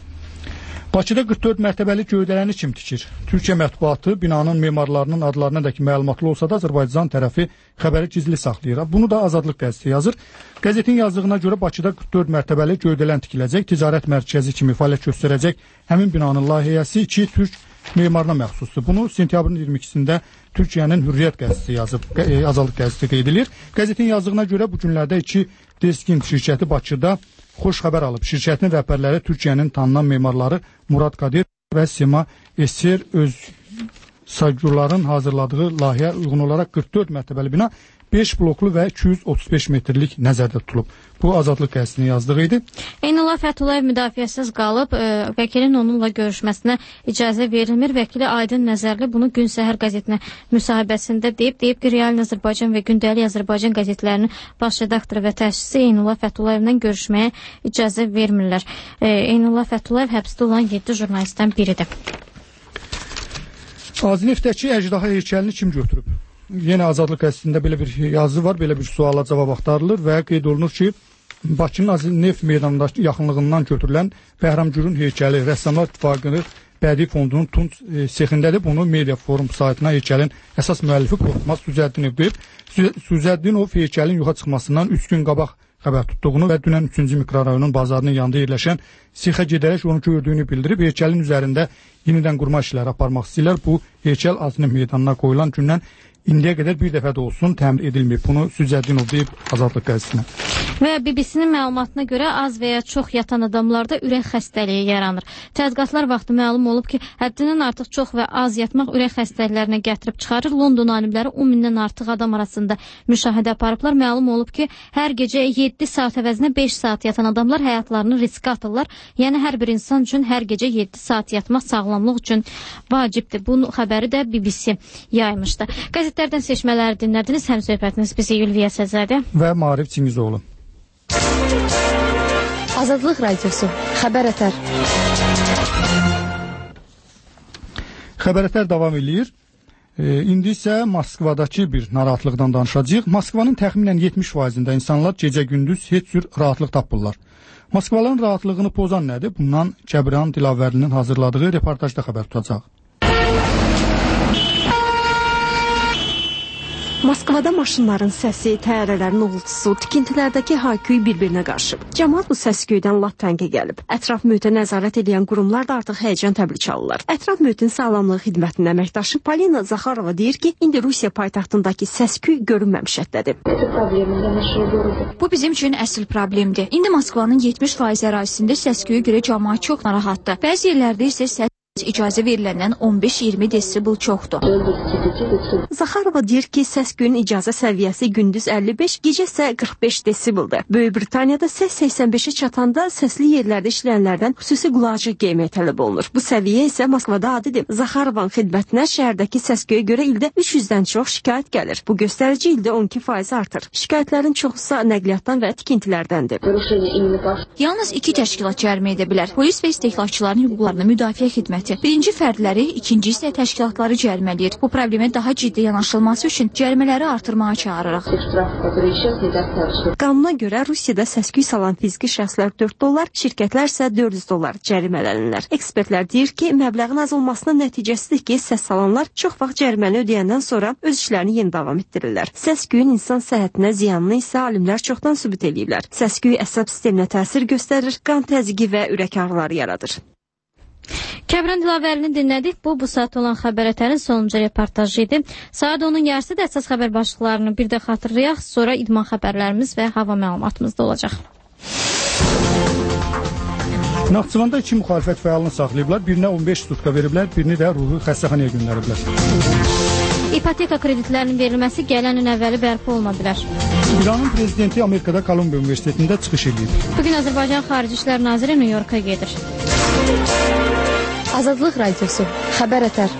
Bakıda qırx dörd mərtəbəli göydələni kim tikir? Türkiyə mətbuatı binanın memarlarının adlarına da ki məlumatlı olsa da Azərbaycan tərəfi xəbəri gizli saxlayır. Bunu da Azadlıq qəzeti yazır. Qəzetin yazdığına görə Bakıda qırx dörd mərtəbəli göydələn tikiləcək, ticarət mərkəzi kimi fəaliyyət göstərəcək. Həmin binanın layihəsi iki türk memarına məxsusdur. Bunu sentyabrın iyirmi ikisində Türkiyənin Hürriyyət qəzeti yazıb, Azadlıq qəzeti qeyd edilir. Qəzetin yazdığına görə bu günlərdə iki Deskin şirkəti Bakıda xoş xəbər alıb. Şirkətin rəhbərləri Türkiyənin tanınan memarları Murad Qadir və Sima Eser öz sagurların hazırladığı layihəyə uyğun olaraq qırx dörd mərtəbəli bina beş bloklu və iki yüz otuz beş metrlik nəzərdə tutulub. Bu Azadlıq qəzetinin yazdığı idi. Eynullah Fətulayev müdafiəsiz qalıb, e, vəkilin onunla görüşməsinə icazə verilmir. Vəkili Aydın Nəzərli bunu Gün Səhər qəzetinə müsahibəsində deyib, deyib ki, Real Azərbaycan və Gündəlik Azərbaycan qəzetlərinin baş redaktoru və təşkilçisi Eynullah Fətullayevlə görüşməyə icazə vermirlər. E, Eynullah Fətulayev həbsdə olan yeddi jurnalistdən biridir. Azineftəki əjdaha heykəlini kim götürüb? Yenə Azadlıq qəzetində belə bir yazı var, belə bir suala cavab axtarılır və qeyd olunur ki, Bakının Azineft meydanındakı yaxınlığından götürülən Bəhramgürün heykəli Rəssamlar İttifaqının Bədii Fondunun Tunç sexindədir. Bunu Media Forum saytına heykəlin əsas müəllifi Qorxmaz Süzəddinov deyib. Süzəddinov heykəlin yoxa çıxmasından üç gün qabaq xəbər tutduğunu və dünən üçüncü mikrorayonun bazarının yanında yerləşən sexə gedərək onu gördüyünü bildirib. Heykəlin üzərində yenidən qurma işləri aparmaq istəyirlər. Bu heykəl Azineft meydanına qoyulan gündən indiyə qədər bir dəfə də olsun təmir edilməyib. Bunu Süzəddinov deyib Azadlıq qəzetinə. Və B B C-nin məlumatına görə az və ya çox yatan adamlarda ürək xəstəliyi yaranır. Tədqiqatlar vaxtı məlum olub ki, həddindən artıq çox və az yatmaq ürək xəstəliklərinə gətirib çıxarır. London alimləri on mindən artıq adam arasında müşahidə aparıblar. Məlum olub ki, hər gecə yeddi saat əvəzinə beş saat yatan adamlar həyatlarını riskə atırlar. Yəni hər bir insan üçün hər gecə yeddi saat yatmaq sağlamlıq üçün vacibdir. Bu xəbəri də B B C yaymışdı. Qəzetlərdən seçmələri dinlədiniz. Həm söhbətiniz bizi Ülviyə Səzədə və Maarif Çingizoğlu. Azadlıq Radiosu. Xəbər ətər. Xəbər ətər davam edir. E, indi isə Moskvadakı bir narahatlıqdan danışacağıq. Moskvanın təxminən yetmiş faizində insanlar gecə-gündüz heç cür rahatlıq tapırlar. Moskvaların rahatlığını pozan nədir? Bundan Kəbran Dilavərlinin hazırladığı reportajda xəbər tutacaq. Moskvada maşınların səsi, təyyarələrin uğultusu, tikintilərdəki hayküy bir-birinə qarışıb. Cəmaət bu səs-küydən lap təngə gəlib. Ətraf mühitə nəzarət edən qurumlar da artıq həyəcan təbliğ alırlar. Ətraf mühitin sağlamlığı xidmətinin əməkdaşı Polina Zaxarova deyir ki, indi Rusiya paytaxtındakı səs-küy görünməmişətdədir. Bu bizim üçün əsl problemdir. İndi Moskvanın yetmiş faiz ərazisində səs-küyə görə cəmaət çox narahatdır. Bəzi yerlərdə isə səs icazə veriləndən on beş iyirmi desibel çoxdur. Zaxarova deyir ki, səs-küyün icazə səviyyəsi gündüz əlli beş, gecə isə qırx beş desibeldir. Böyük Britaniyada səs səksən beşə çatanda səsli yerlərdə işləyənlərdən xüsusi qulaqcıq geymək tələb olunur. Bu səviyyə isə Moskvada adidir. Zaxarovanın xidmətinə şəhərdəki səs-küyə görə ildə üç yüzdən çox şikayət gəlir. Bu göstərici ildə on iki faiz artır. Şikayətlərin çoxusu nəqliyyatdan və tikintilərdəndir. Yalnız iki təşkilat cərimə edə bilər. Polis və istehlakçıların hüquqlarını müdafiə xidməti hökuməti. Birinci fərdləri, ikinci isə təşkilatları cərimələyir. Bu problemə daha ciddi yanaşılması üçün cərimələri artırmağa çağırırıq. Qanuna görə Rusiyada səs-küy salan fiziki şəxslər dörd dollar, şirkətlər isə dörd yüz dollar cərimələnirlər. Ekspertlər deyir ki, məbləğin az olmasının nəticəsidir ki, səs salanlar çox vaxt cəriməni ödəyəndən sonra öz işlərini yeni davam etdirirlər. Səs-küyün insan səhhətinə ziyanını isə alimlər çoxdan sübut ediblər. Səs-küy əsəb sisteminə təsir göstərir, qan təzyiqi və ürək ağrıları yaradır. Kəbran Dilavərini dinlədik. Bu, bu saat olan xəbərətərin sonuncu reportajı idi. Saat onun yarısı da əsas xəbər başlıqlarını bir də xatırlayaq. Sonra idman xəbərlərimiz və hava məlumatımız da olacaq. Naxçıvanda iki müxalifət fəalını saxlayıblar. Birinə on beş sutka veriblər, birini də ruhi xəstəxanaya göndəriblər. İpoteka kreditlərinin verilməsi gələn il əvvəli bərpa oluna bilər. İranın prezidenti Amerikada Kolumbiya Universitetində çıxış edib. Bugün Azərbaycan Xarici İşlər Naziri New Yorka gedir. Azadlıq Radiosu, xəbər ətər.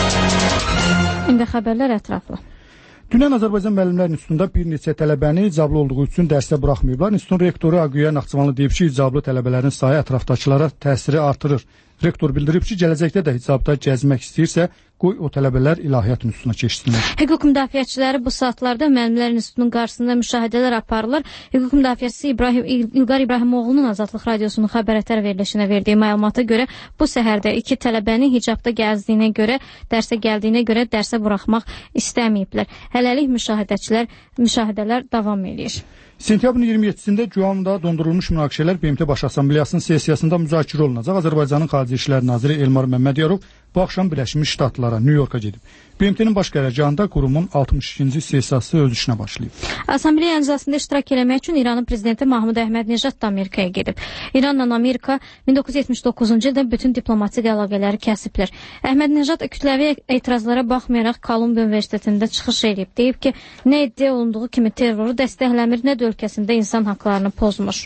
İndi xəbərlər ətraflı. Dünən Azərbaycan müəllimlər institutunda bir neçə tələbəni icablı olduğu üçün dərsə buraxmayıblar. İnstitutun rektoru Agüya Naxçıvanlı deyib ki, icablı tələbələrin sayı ətrafdakılara təsiri artırır. Rektor bildirib ki, gələcəkdə də icabda gəzmək istəyirsə, qoy o tələbələr ilahiyyat institutuna keçsinlər. Hüquq müdafiəçiləri bu saatlarda müəllimlər institutunun qarşısında müşahidələr aparırlar. Hüquq müdafiəçisi İbrahim, İlqar İbrahimoğlu'nun Azadlıq Radiosunun xəbərətər verilişinə verdiyi məlumata görə bu səhərdə iki tələbəni hicabda gəzdiyinə görə, dərsə gəldiyinə görə dərsə buraxmaq istəməyiblər. Hələlik müşahidəçilər, müşahidələr davam edir. Sentyabrın iyirmi yeddisində Güamda dondurulmuş münaqişələr B M T Baş Assambleyasının sessiyasında müzakirə olunacaq. Azərbaycanın Xarici İşlər Naziri Elmar Məmmədiyarov bu axşam Birləşmiş Ştatlara, New Yorka gedib. B M T-nin baş qərargahında qurumun altmış ikinci sessiyası öz işinə başlayıb. Assambleya iclasında iştirak eləmək üçün İranın prezidenti Mahmud Əhmədnejad da Amerikaya gedib. İranla Amerika min doqquz yüz yetmiş doqquzuncu ildə bütün diplomatik əlaqələri kəsiblər. Əhmədnejad kütləvi etirazlara baxmayaraq Kolumbiya Universitetində çıxış edib. Deyib ki, nə iddia olunduğu kimi terroru dəstəkləmir, nə də ölkəsində insan haqlarını pozmur.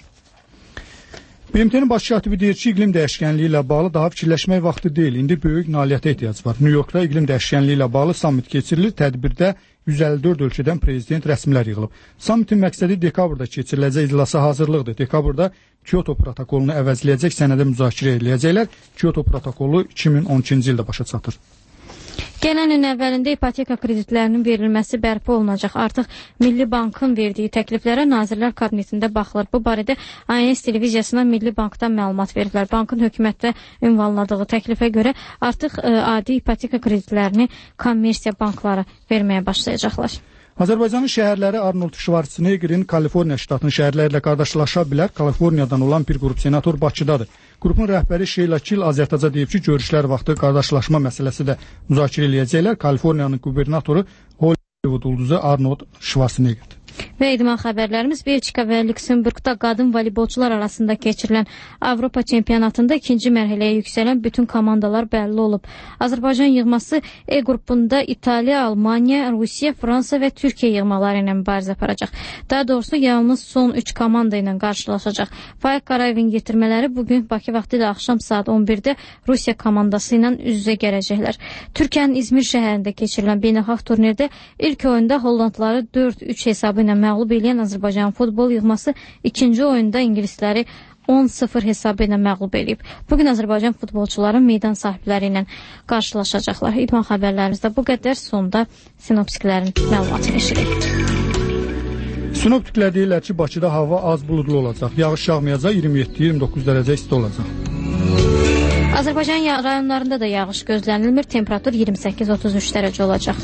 B M T-nin baş katibi deyir ki, iqlim dəyişkənliyi ilə bağlı daha fikirləşmək vaxtı deyil. İndi böyük nailiyyətə ehtiyac var. New Yorkda iqlim dəyişkənliyi ilə bağlı sammit keçirilir. Tədbirdə yüz əlli dörd ölkədən prezident rəsmilər yığılıb. Sammitin məqsədi dekabrda keçiriləcək iclasa hazırlıqdır. Dekabrda Kyoto protokolunu əvəzləyəcək sənədə müzakirə ediləcəklər. Kyoto protokolu iki min on ikinci ildə başa çatır. Gələn ilin əvvəlində ipoteka kreditlərinin verilməsi bərpa olunacaq. Artıq Milli Bankın verdiyi təkliflərə Nazirlər Kabinetində baxılır. Bu barədə A N S televiziyasına Milli Bankdan məlumat verdilər. Bankın hökumətdə ünvanladığı təklifə görə artıq ə, adi ipoteka kreditlərini kommersiya bankları verməyə başlayacaqlar. Azərbaycanın şəhərləri Arnold Schwarzeneggerin Kaliforniya ştatının şəhərləri ilə qardaşlaşa bilər. Kaliforniyadan olan bir qrup senator Bakıdadır. Qrupun rəhbəri Şeyla Kil Azərtaca deyib ki, görüşlər vaxtı qardaşlaşma məsələsi də müzakirə eləyəcəklər. Kaliforniyanın qubernatoru Hollywood ulduzu Arnold Schwarzeneggerdir. Və idman xəbərlərimiz Belçika və Lüksemburqda qadın voleybolçular arasında keçirilən Avropa çempionatında ikinci mərhələyə yüksələn bütün komandalar bəlli olub. Azərbaycan yığması E qrupunda İtaliya, Almaniya, Rusiya, Fransa və Türkiyə yığmaları ilə mübarizə aparacaq. Daha doğrusu yalnız son üç komanda ilə qarşılaşacaq. Faiq Qarayevin yetirmələri bugün Bakı vaxtı ilə axşam saat on birdə Rusiya komandası ilə üz-üzə gələcəklər. Türkiyənin İzmir şəhərində keçirilən beynəlxalq turnirdə ilk oyunda Hollandları dörd üç hesabı ilə məğlub edən Azərbaycan futbol yığması ikinci oyunda ingilisləri on sıfır hesabı ilə məğlub edib. Bugün Azərbaycan futbolçuları meydan sahibləri ilə qarşılaşacaqlar. İdman xəbərlərimizdə bu qədər. Sonda sinoptiklərin məlumatını eşirik. Sinoptiklər deyirlər ki, Bakıda hava az buludlu olacaq. Yağış yağmayacaq, iyirmi yeddi iyirmi doqquz dərəcə isti olacaq. Azərbaycan rayonlarında da yağış gözlənilmir. Temperatur iyirmi səkkiz otuz üç dərəcə olacaq.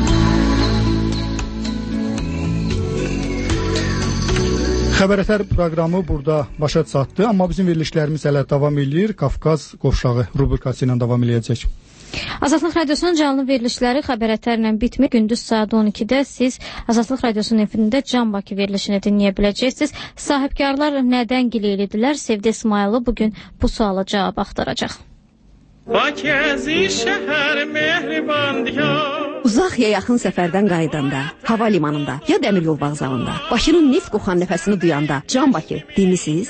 Xəbərətər proqramı burada başa çatdı, amma bizim verilişlərimiz hələ davam edir. Qafqaz qovşağı rubrikası ilə davam edəcək. Azadlıq Radiosunun canlı verilişləri xəbərətərlə bitmir. Gündüz saat on ikidə siz Azadlıq Radiosunun efirində Can Bakı verilişini dinləyə biləcəksiniz. Sahibkarlar nədən gileylidirlər? Sevdə İsmayılı bugün bu suala cavab axtaracaq. Uzaq ya yaxın səfərdən qayıdanda, hava limanında ya dəmiryol vağzalında, Bakının neft qoxan nəfəsini duyanda, Can Bakı demisiniz?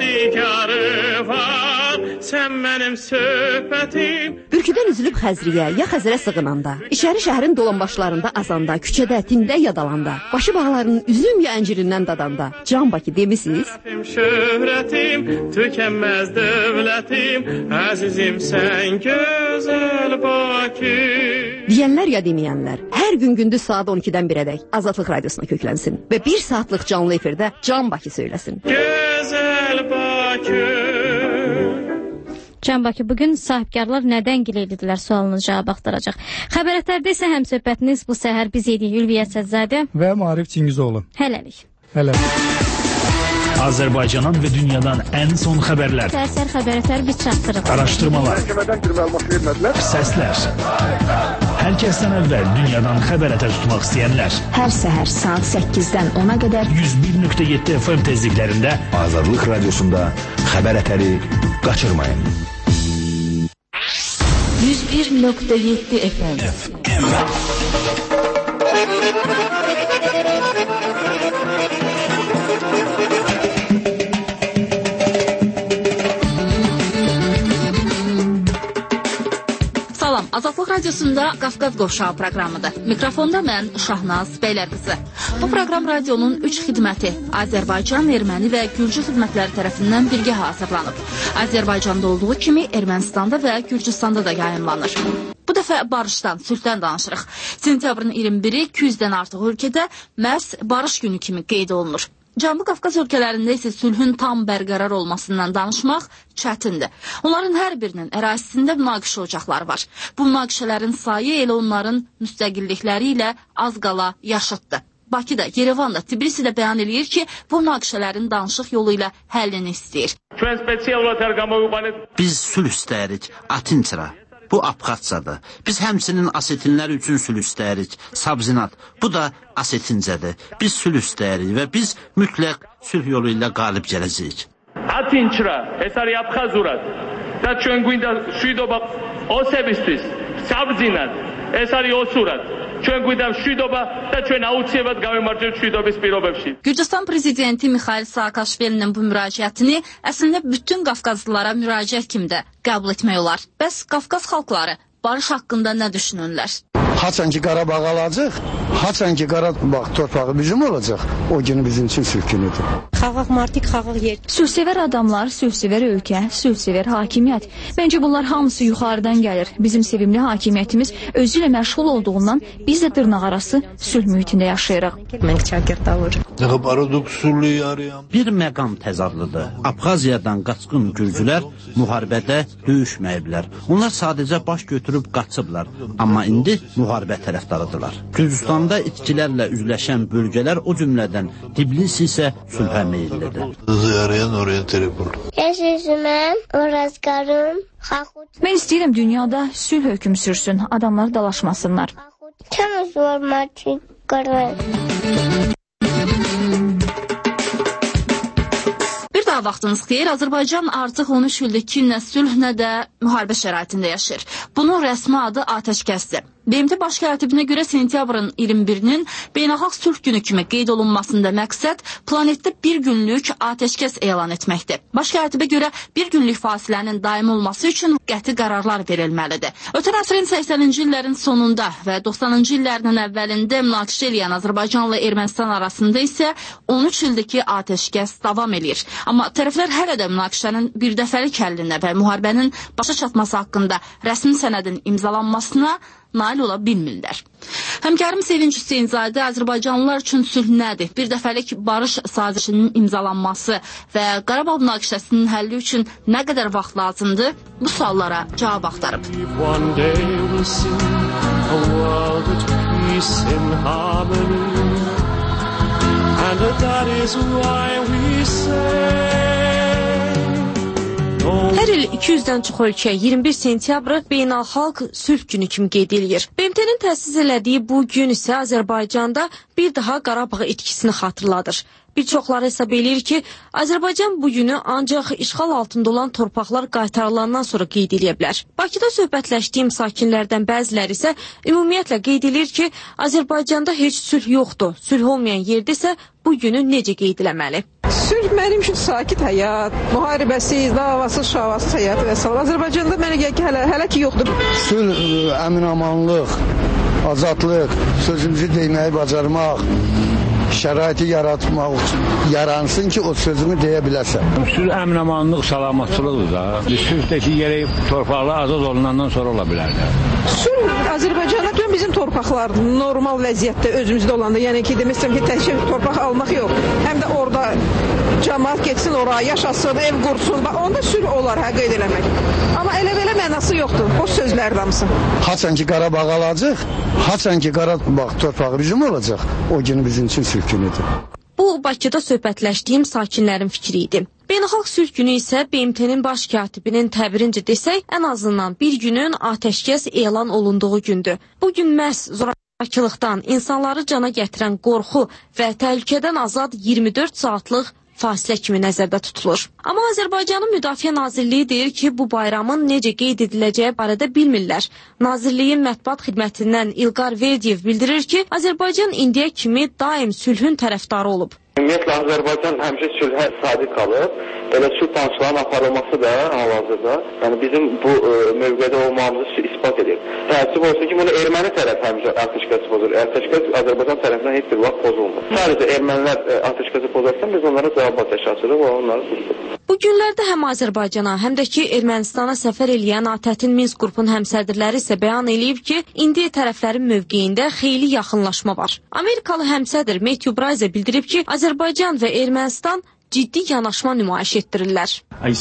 Sən mənim söhbətim. Bürküdən üzülüb Xəzriyə ya Xəzərə sığınanda, içəri şəhərin dolanbaşlarında azanda, küçədə, tində yadalanda, başı bağlarının üzüm ya əncirindən dadanda, Can Bakı demisiniz? Şöhrətim, tükənməz dövlətim, əzizim sən gözəl Bakı. Deyənlər ya deməyənlər, hər gün gündüz saat on ikidən birədək Azadlıq Radiosuna köklənsin və bir saatlıq canlı efirdə Can Bakı söyləsin. Gözəl Bakı. Can Bakı, bugün sahibkarlar nədən gileydilər sualını cavab axtaracaq. Xəbər ətərdə isə həmsöhbətiniz bu səhər biz idik Ülviyə Səzzadə və Marif Çingizoğlu. Hələlik. Hələlik. Azərbaycanın və dünyadan ən son xəbərlər. Sərsər xəbər ətər biz çatdırıq. Araşdırmalar. Səslər. Hər kəsdən əvvəl dünyadan xəbər ətər tutmaq istəyənlər. Hər səhər saat səkkizdən ona qədər yüz bir nöqtə yeddi F M tezliklərində Azadlıq Radiosunda xəbər ətəri qaçırmayın. yüz bir nöqtə yeddi F M. Salam, Azadlıq Radiosunda Qafqaz Qovşağı proqramıdır. Mikrofonda mən Şahnaz Bəylərqızı. Bu proqram radionun üç xidməti Azərbaycan, Erməni və Gürcü xidmətləri tərəfindən birgə hazırlanıb. Azərbaycanda olduğu kimi Ermənistanda və Gürcüstanda da yayımlanır. Bu dəfə barışdan, sülhdən danışırıq. Sentyabrın iyirmi biri iki yüzdən artıq ölkədə məhz barış günü kimi qeyd olunur. Cənubi Qafqaz ölkələrində isə sülhün tam bərqərar olmasından danışmaq çətindir. Onların hər birinin ərazisində münaqişə ocaqları var. Bu münaqişələrin sayı elə onların müstəqillikləri ilə az qala yaşıddır. Bakıda, Yerevanda, Tbilisidə bəyan eləyir ki, bu münaqişələrin danışıq yolu ilə həllini istəyir. Biz sülh istəyirik, Atinçra. Bu Abxazsadır. Biz həmçinin asetinlər üçün sülh istəyirik. Sabzinat. Bu da asetincədir. Biz sülh istəyirik və biz mütləq sülh yolu ilə qalib gələcəyik. Atinçra, esari Abxazurat. Da çöngündə şüydoba osebistis. Sabzinat, esari osurat. Gürcüstan prezidenti Mixail Saakashvilinin bu müraciətini əslində bütün Qafqazlılara müraciət kimi də qəbul etmək olar. Bəs Qafqaz xalqları barış haqqında nə düşünürlər? Haçan ki Qarabağ alacaq, haçan ki Qarabağ torpağı bizim olacaq, o günü bizim üçün sülh günüdür. Xalq martik xalq yer. Sülhsevər adamlar, sülhsevər ölkə, sülhsevər hakimiyyət. Məncə bunlar hamısı yuxarıdan gəlir. Bizim sevimli hakimiyyətimiz özü ilə məşğul olduğundan biz də dırnaqarası sülh mühitində yaşayırıq. Bir məqam təzadlıdır. Abxaziyadan qaçqın gürcülər müharibədə döyüşməyiblər. Onlar sadəcə baş götürüb qaçıblar. Amma indi müharibə tərəfdarıdırlar. Gürcüstanda itkilərlə üzləşən bölgələr o cümlədən Tbilisi isə sülhə meyillidir. Mən istəyirəm dünyada sülh hökm sürsün, adamlar dalaşmasınlar. Bir daha vaxtınız xeyir, Azərbaycan artıq on üç ildir ki, nə sülh, nə də müharibə şəraitində yaşayır. Bunun rəsmi adı atəşkəsdir. B M T Baş Katibinə görə sentyabrın iyirmi birinin beynəlxalq sülh günü kimi qeyd olunmasında məqsəd planetdə bir günlük atəşkəs elan etməkdir. Baş Katibə görə bir günlük fasilənin daimi olması üçün qəti qərarlar verilməlidir. Ötən əsrin səksəninci illərin sonunda və doxsanıncı illərin əvvəlində münaqişə eləyən Azərbaycanla Ermənistan arasında isə on üç ildir ki, atəşkəs davam edir. Amma tərəflər hələ də münaqişənin bir dəfəlik həllinə və müharibənin başa çatması haqqında rəsmi sənədin imzalanmasına nail ola bilmirlər. Həmkarım Sevinç Hüseynzadə Azərbaycanlılar üçün sülh nədir? Bir dəfəlik barış sazişinin imzalanması və Qarabağ münaqişəsinin həlli üçün nə qədər vaxt lazımdır? Bu suallara cavab axtarıb. Hər il iki yüzdən çox ölkə iyirmi bir sentyabrı Beynəlxalq Sülh Günü kimi qeyd edir. B M T-nin təsis elədiyi bu gün isə Azərbaycanda bir daha Qarabağ itkisini xatırladır. Bir çoxları hesab edir ki, Azərbaycan bu günü ancaq işğal altında olan torpaqlar qaytarılandan sonra qeyd edə bilər. Bakıda söhbətləşdiyim sakinlərdən bəziləri isə ümumiyyətlə qeyd edir ki, Azərbaycanda heç sülh yoxdur. Sülh olmayan yerdə isə bu günü necə qeyd eləməli? Sülh mənim üçün sakit həyat, müharibəsi, davası, şavası həyat və s. Azərbaycanda mənə gəlir ki, hələ, hələ ki yoxdur. Sülh, əmin-amanlıq, azadlıq, sözümüzü deməyi bacarmaq, şəraiti yaratmaq üçün yaransın ki, o sözünü deyə biləsən. Sülh əmin-amanlıq, salamatçılıqdır da. Sülhdəki yerək torpaqlar azad olunandan sonra ola bilər də. Sülh Azərbaycana dön bizim torpaqlardır, normal vəziyyətdə özümüzdə olanda. Yəni ki, demək istəyirəm ki, təkcə torpaq almaq yox, həm də orada cəmaət getsin oraya, yaşasın, ev qursun. Onda sülh olar, hə, qeyd eləmək. Amma elə-belə mənası yoxdur, boş sözlər damsın. Haçan ki, Qarabağ alacaq, haçan ki, Qarabağ torpağı bizim olacaq, o gün bizim üçün sülh günüdür. Bu, Bakıda söhbətləşdiyim sakinlərin fikri idi. Beynəlxalq Sülh Günü isə B M T-nin baş katibinin təbirincə desək, ən azından bir günün atəşkəs elan olunduğu gündür. Bu gün məhz zorakılıqdan, insanları cana gətirən qorxu və təhlükədən azad iyirmi dörd saatlıq fasilə kimi nəzərdə tutulur. Amma Azərbaycanın Müdafiə Nazirliyi deyir ki, bu bayramın necə qeyd ediləcəyi barədə bilmirlər. Nazirliyin mətbuat xidmətindən İlqar Verdiyev bildirir ki, Azərbaycan indiyə kimi daim sülhün tərəfdarı olub. Ümumiyyətlə, Azərbaycan həmişə sülhə sadiq qalıb. Elə sülh danışıqlarının aparılması da hal-hazırda, yəni bizim bu e, mövqedə olmağımızı ispat edir. Təəssüf olsun ki, bunu erməni tərəf həmişə atəşkəsi pozur. Atəşkəs Azərbaycan tərəfindən heç bir vaxt pozulmur. Sadəcə ermənilər e, atəşkəsi pozarsan, biz onlara cavab atəş açırıq və onları susduruq. Bu günlərdə həm Azərbaycana, həm də ki Ermənistana səfər eləyən ATƏT-in Minsk qrupun həmsədrləri isə bəyan eləyib ki, indi tərəflərin mövqeyində xeyli yaxınlaşma var. Amerikalı həmsədr Matthew Bryce bildirib ki, Azərbaycan və Ermənistan ciddi yanaşma nümayiş etdirirlər.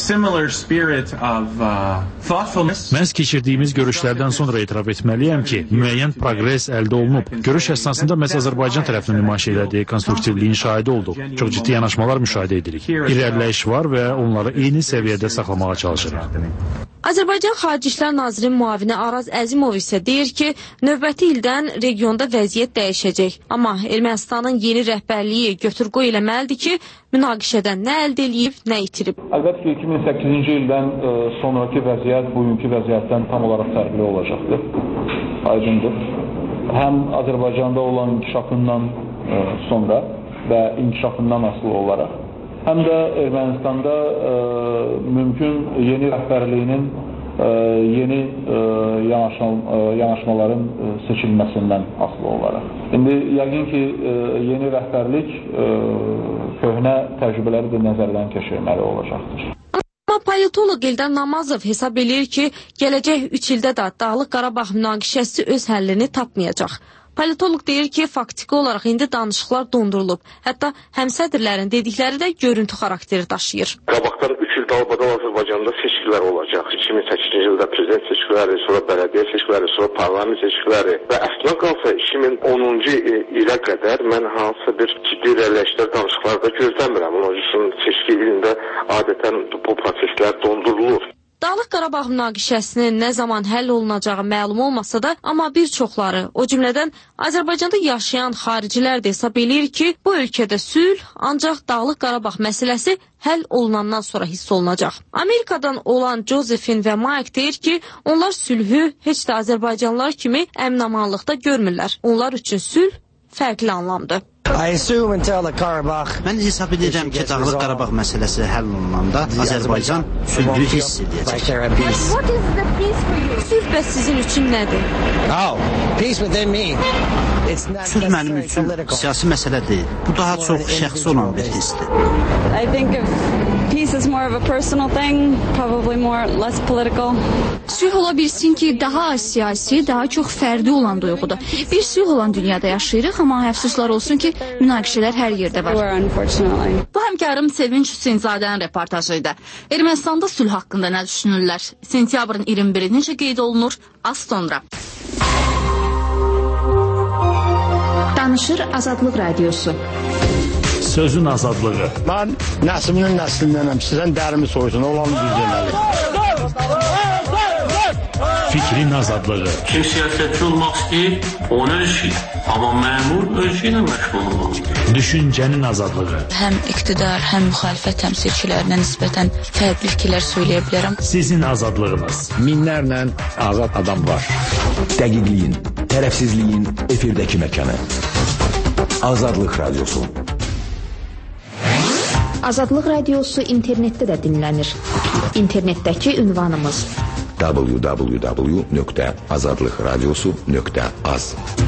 Məhz keçirdiyimiz görüşlərdən sonra etiraf etməliyəm ki, müəyyən proqres əldə olunub. Görüş əsnasında məhz Azərbaycan tərəfindən nümayiş etdiyi konstruktivliyin şahidi olduq. Çox ciddi yanaşmalar müşahidə edirik. İrəliləyiş var və onları eyni səviyyədə saxlamağa çalışırıq. Azərbaycan Xarici İşlər Nazirinin müavini Araz Əzimov isə deyir ki, növbəti ildən regionda vəziyyət dəyişəcək. Amma Ermənistanın yeni rəhbərliyi götür-qoy eləməlidir ki, münaqişədən nə əldə eləyib, nə itirib. Əlbəttə ki, iki min səkkizinci ildən e, sonraki vəziyyət bugünkü vəziyyətdən tam olaraq fərqli olacaqdır. Aydındır. Həm Azərbaycanda olan inkişafından e, sonra və inkişafından asılı olaraq, həm də Ermənistanda e, mümkün yeni rəhbərliyinin e, yeni e, yanaşma, e, yanaşmaların e, seçilməsindən asılı olaraq. İndi yəqin ki, e, yeni rəhbərlik e, köhnə təcrübələri də nəzərdən keçirməli olacaqdır. Amma politoloq Eldar Namazov hesab edir ki, gələcək üç ildə də Dağlıq Qarabağ münaqişəsi öz həllini tapmayacaq. Politoloq deyir ki, faktiki olaraq indi danışıqlar dondurulub. Hətta həmsədrlərin dedikləri də görüntü xarakteri daşıyır. Qabaqdan üç il dalbadal Azərbaycanda seçkilər olacaq. iki min səkkizinci ildə prezident seçkiləri, sonra bələdiyyə seçkiləri, sonra parlament seçkiləri və əslində qalsa iki min onuncu ilə qədər mən hansısa bir ciddi irəliləşlər danışıqlarda gözləmirəm. Onun üçün seçki ilində adətən bu proseslər dondurulur. Dağlıq Qarabağ münaqişəsinin nə zaman həll olunacağı məlum olmasa da, amma bir çoxları, o cümlədən Azərbaycanda yaşayan xaricilər də hesab eləyir ki, bu ölkədə sülh ancaq Dağlıq Qarabağ məsələsi həll olunandan sonra hiss olunacaq. Amerikadan olan Josephine və Mike deyir ki, onlar sülhü heç də Azərbaycanlılar kimi əmin-amanlıqda görmürlər. Onlar üçün sülh fərqli anlamdır. Mən hesab edirəm ki, Dağlıq Qarabağ məsələsi həll olunanda Azərbaycan sülhü hiss edəcək. Sülh bəs sizin üçün nədir? Sülh mənim üçün siyasi məsələ deyil. Bu daha çox şəxsi olan bir hissdir. Sülh ola bilsin ki, daha az siyasi, daha çox fərdi olan duyğudur. Bir sülh olan dünyada yaşayırıq, amma əfsuslar olsun ki, münaqişələr hər yerdə var. Bu həmkarım Sevinç Hüseynzadənin reportajı idi. Ermənistanda sülh haqqında nə düşünürlər? Sentyabrın iyirmi biri necə qeyd olunur? Az sonra. Danışır Azadlıq Radiosu. Sözün azadlığı. Mən nəslimin nəslindənəm. Sizdən dərimi soysun, olanı düz deməli. Fikrin azadlığı. Kim siyasetçi olmak istəyir, onu ölçür. Ama memur ölçüyle məşğul olmalı. Düşüncenin azadlığı. Həm iqtidar, həm müxalifət təmsilçilərinə nisbətən fərqli fikirlər söyləyə bilərəm. Sizin azadlığınız. Minlərlə azad adam var. Dəqiqliyin, tərəfsizliyin efirdəki məkanı. Azadlıq Radyosu. Azadlıq Radiosu internetdə də dinlənir. İnternetdəki ünvanımız w w w nöqtə azadlıq radiosu nöqtə az.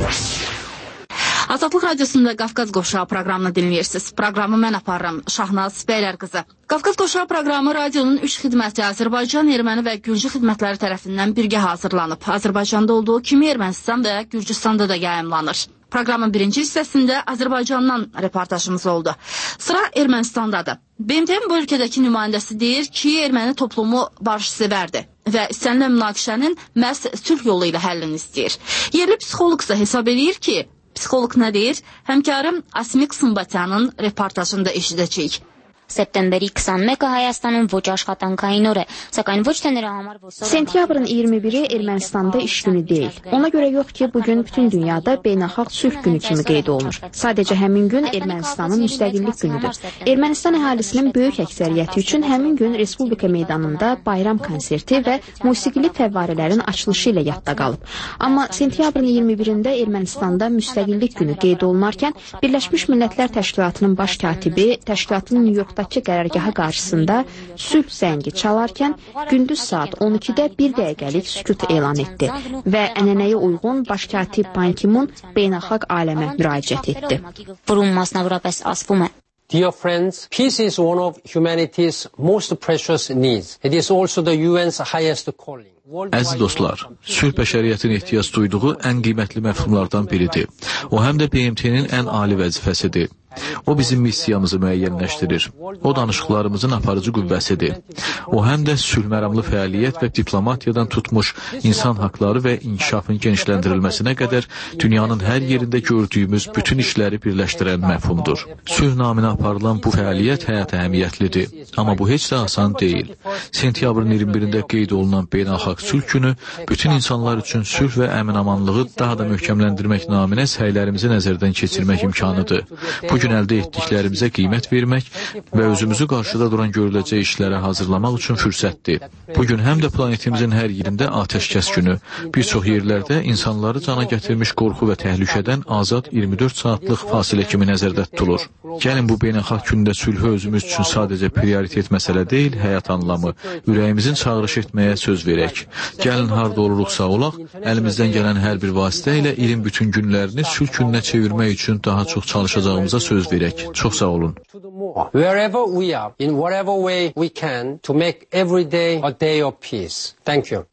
Azadlıq Radiosunda Qafqaz Qoşağı proqramını dinləyirsiniz. Proqramı mən aparıram, Şahnaz Bəylər qızı. Qafqaz Qoşağı proqramı radionun üç xidməti Azərbaycan, Erməni və Gürcü xidmətləri tərəfindən birgə hazırlanıb. Azərbaycanda olduğu kimi Ermənistan və Gürcüstanda da yayımlanır. Proqramın birinci hissəsində Azərbaycandan reportajımız oldu. Sıra Ermənistandadır. B M T-nin bu ölkədəki nümayəndəsi deyir ki, erməni toplumu barışsevərdir və istənilən münaqişənin məhz sülh yolu ilə həllini istəyir. Yerli psixoloq isə hesab edir ki, psixoloq nə deyir? Həmkarım Asmik Sımbatyanın reportajını da eşidəcəyik. Սեպտեմբերի քսանմեկը Հայաստանում ոչ աշխատանքային օր է, sակայն ոչ թե nրա համար որ Sentyabrın iyirmi biri Ermənistanda iş günü deyil. Ona görə yox ki, bugün bütün dünyada beynəlxalq sülh günü kimi qeyd olunur. Sadəcə həmin gün Ermənistanın müstəqillik günüdür. Ermənistan əhalisinin böyük əksəriyyəti üçün həmin gün Respublika meydanında bayram konserti və musiqili fəvvarələrin açılışı ilə yadda qalıb. Amma sentyabrın iyirmi birində Ermənistanda müstəqillik günü qeyd olunarkən Birləşmiş Millətlər Təşkilatının baş katibi təşkilatın New Yorkda qərargahı qarşısında sülh zəngi çalarkən gündüz saat on ikidə bir dəqiqəlik sükut elan etdi və ənənəyə uyğun baş katib Ban Ki-moon beynəlxalq aləmə müraciət etdi. Որում մասնավորապես ասվում է Dear friends, peace is one of humanity's most precious needs. It is also the U N's highest calling. Əziz dostlar, sülh bəşəriyyətin ehtiyac duyduğu ən qiymətli məfhumlardan biridir. O həm də B M T-nin ən ali vəzifəsidir. O bizim missiyamızı müəyyənləşdirir. O danışıqlarımızın aparıcı qüvvəsidir. O həm də sülhməramlı fəaliyyət və diplomatiyadan tutmuş insan haqları və inkişafın genişləndirilməsinə qədər dünyanın hər yerində gördüyümüz bütün işləri birləşdirən məfhumdur. Sülh naminə aparılan bu fəaliyyət həyat əhəmiyyətlidir. Amma bu heç də asan deyil. Sentyabrın iyirmi birində qeyd olunan beynəlxalq sülh günü bütün insanlar üçün sülh və əmin-amanlığı daha da möhkəmləndirmək naminə səylərimizi nəzərdən keçirmək imkanıdır. Bu gün əldə etdiklərimizə qiymət vermək və özümüzü qarşıda duran görüləcək işlərə hazırlamaq üçün fürsətdir. Bugün həm də planetimizin hər yerində atəşkəs günü, bir çox yerlərdə insanları cana gətirmiş qorxu və təhlükədən azad iyirmi dörd saatlıq fasilə kimi nəzərdə tutulur. Gəlin bu beynəlxalq gündə sülhü özümüz üçün sadəcə prioritet məsələ deyil, həyat anlamı, ürəyimizin çağırış etməyə söz verək. Gəlin harda oluruqsa olaq, əlimizdən gələn hər bir vasitə ilə ilin bütün günlərini sülh gününə çevirmək üçün daha çox çalışacağımıza söz verək. Çox sağ olun. Wherever we are, in whatever way we can, to make every day a day of peace. Thank you.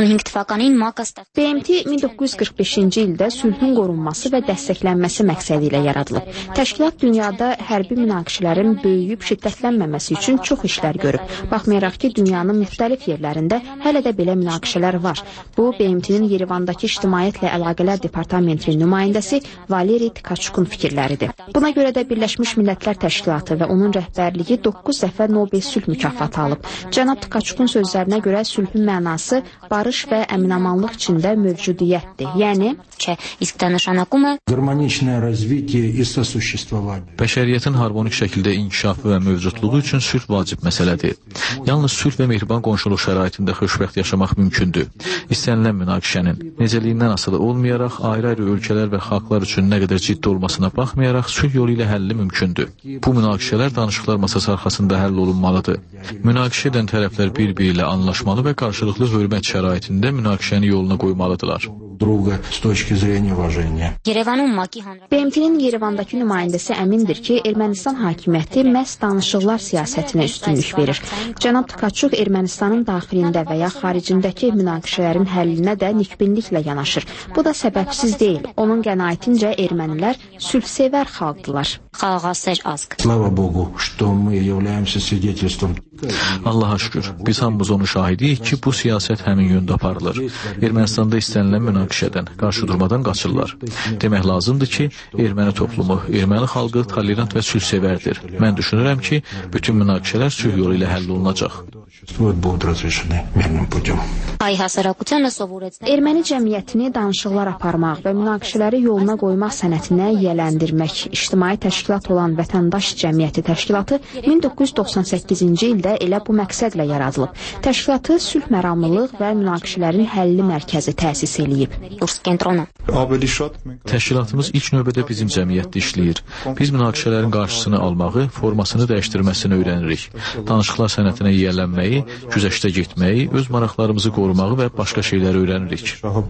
B M T min doqquz yüz qırx beşinci ildə sülhün qorunması və dəstəklənməsi məqsədi ilə yaradılıb. Təşkilat dünyada hərbi münaqişələrin böyüyüb şiddətlənməməsi üçün çox işlər görüb. Baxmayaraq ki, dünyanın müxtəlif yerlərində hələ də belə münaqişələr var. Bu, B M T-nin Yerevandakı İctimaiyyətlə Əlaqələr Departamentinin nümayəndəsi Valeri Tkachukun fikirləridir. Buna görə də Birləşmiş Millətlər Təşkilatı və onun rəhbərliyi doqquz dəfə Nobel sülh mükafatı alıb. Cənab Tkachukun sözlərinə görə sülhün mənası barış və əmin-amanlıq içində mövcudiyyətdir. Yəni, bəşəriyyətin harmonik şəkildə inkişafı və mövcudluğu üçün sülh vacib məsələdir. Yalnız sülh və mehriban qonşuluq şəraitində xoşbəxt yaşamaq mümkündür. İstənilən münaqişənin necəliyindən asılı olmayaraq, ayrı-ayrı ölkələr və xalqlar üçün nə qədər ciddi olmasına baxmayaraq, sülh yolu ilə həlli mümkündür. Bu münaqişələr danışıqlar masası arxasında həll olunmalıdır. Münaqişə edən tərəflər bir-biri ilə anlaşmalı və qarşılıqlı hörmət şəraitində münaqişəni yoluna qoymalıdırlar. B M T-nin Yerevandakı nümayəndəsi əmindir ki, Ermənistan hakimiyyəti məhz danışıqlar siyasətinə üstünlük verir. Cənab Tkachuk Ermənistanın daxilində və ya xaricindəki münaqişələrin həllinə də nikbinliklə yanaşır. Bu da səbəbsiz deyil. Onun qənaətincə ermənilər sülhsevər xalqdılar. Allaha şükür, biz hamımız onu şahidiyik ki, bu siyasət həmin yöndə aparılır. Ermənistanda istənilən münaqişədən, qarşıdurmadan qaçırlar. Demək lazımdır ki, erməni toplumu, erməni xalqı tolerant və sülhsevərdir. Mən düşünürəm ki, bütün münaqişələr sülh yolu ilə həll olunacaq. Erməni cəmiyyətini danışıqlar aparmaq və münaqişələri yoluna qoymaq sənətinə yiyələndirmək ictimai təşkilat olan Vətəndaş Cəmiyyəti Təşkilatı min doqquz yüz doxsan səkkizinci ildə elə bu məqsədlə yaradılıb. Təşkilatı sülh məramlılıq və münaqişələrin həlli mərkəzi təsis eləyib. Təşkilatımız ilk növbədə bizim cəmiyyətdə işləyir. Biz münaqişələrin qarşısını almağı, formasını dəyişdirməsini öyrənirik. Danışıqlar sənətinə yiyələnməyi, güzəştə getməyi, öz maraqlarımızı qorumağı və başqa şeyləri öyrənirik.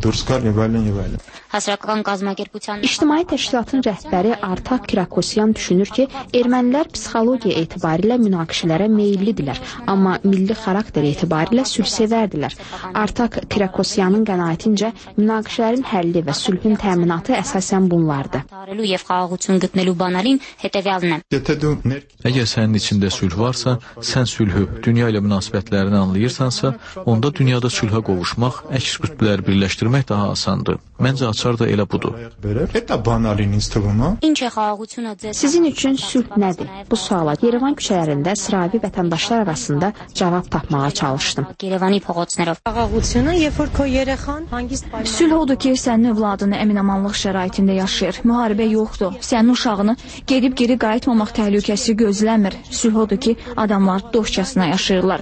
İctimai təşkilatın rəhbəri Artak Kirakosyan düşünür ki, ermənilər psixologiya etibarilə münaqişələrə meyillidirlər, amma milli xarakter etibarilə sülhsevərdilər. Artak Kirakosyanın qənaətincə münaqişələrin həlli və sülhün təminatı əsasən bunlardır. Əgər sənin içində sülh varsa, sən sülhü, dünya ilə münasibətlərini anlayırsansa, onda dünyada sülhə qovuşmaq, əks qütbləri birləşdirmək daha asandır. Məncə açar da elə budur. Sizin üçün sülh nədir? Bu suala Yerevan küçələrində sıravi vətəndaşlar arasında cavab tapmağa çalışdım. Sülh odur ki, sənin övladını əminamanlıq şəraitində yaşayır. Müharibə yoxdur. Sənin uşağını gedib geri qayıtmamaq təhlükəsi gözləmir. Sülh odur ki, adamlar dostcasına yaşayırlar.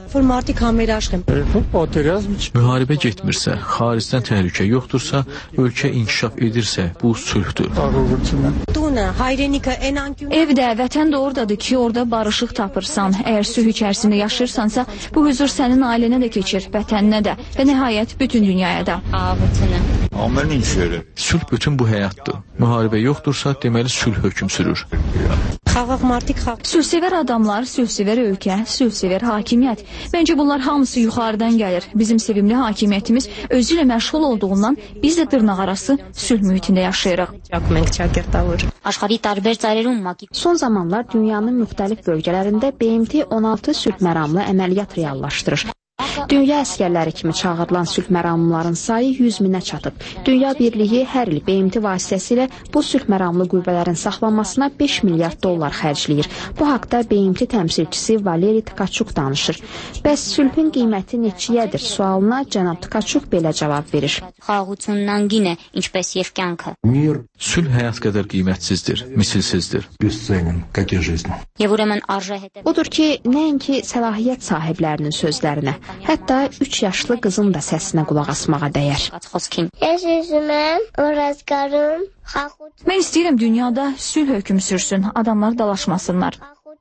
Müharibə getmirsə, xaricdən təhlükə yoxdursa, ölkə inkişaf edirsə, bu sülhdür. Evdə, vətən də oradadır ki, orada barışıq tapırsan. Əgər sülh içərisində yaşayırsansa, bu huzur sənin ailənə də keçir, vətəninə də və nəhayət bütün dünyaya da. Sülh bütün bu həyatdır. Müharibə yoxdursa, deməli sülh hökm sürür. Sülhsevər adamlar, sülhsevər ölkə, sülhsevər hakimiyyət. Məncə bunlar hamısı yuxarıdan gəlir. Bizim sevimli hakimiyyətimiz özü ilə məşğul olduğundan biz də dırnaqarası sülh mühitində yaşayırıq. Son zamanlar dünyanın müxtəlif bölgələrində B M T on altı sülh məramlı əməliyyat reallaşdırır. Dünya əskərləri kimi çağırılan sülh məramlıların sayı yüz minə çatıb. Dünya Birliyi hər il B M T vasitəsilə bu sülh məramlı qüvvələrin saxlanmasına beş milyard dollar xərcləyir. Bu haqda B M T təmsilçisi Valeri Tkaçuk danışır. Bəs sülhün qiyməti neçəyədir sualına cənab Tkaçuk belə cavab verir. Sülh həyat qədər qiymətsizdir, misilsizdir. Odur ki, nəinki səlahiyyət sahiblərinin sözlərinə, hətta üç yaşlı qızın da səsinə qulaq asmağa dəyər. Mən istəyirəm dünyada sülh hökm sürsün, adamlar dalaşmasınlar.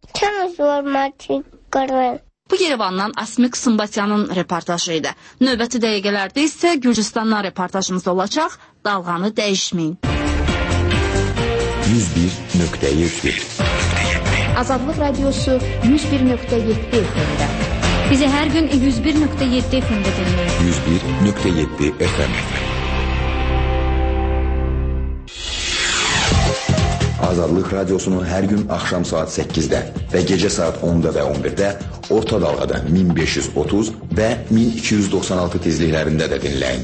Bu Yerevandan Asmik Sımbatyanın reportajı idi. Növbəti dəqiqələrdə isə Gürcüstandan reportajımız olacaq. Dalğanı dəyişməyin. yüz bir nöqtə yeddi Azadlıq Radiosu yüz bir nöqtə yeddi F M-də. Bizi hər gün yüz bir nöqtə yeddi F M-də dinləyin. yüz bir nöqtə yeddi F M. Azadlıq Radiosunu hər gün axşam saat səkkizdə və gecə saat onda və on birdə orta dalğada min beş yüz otuz və min iki yüz doxsan altı tezliklərində də dinləyin.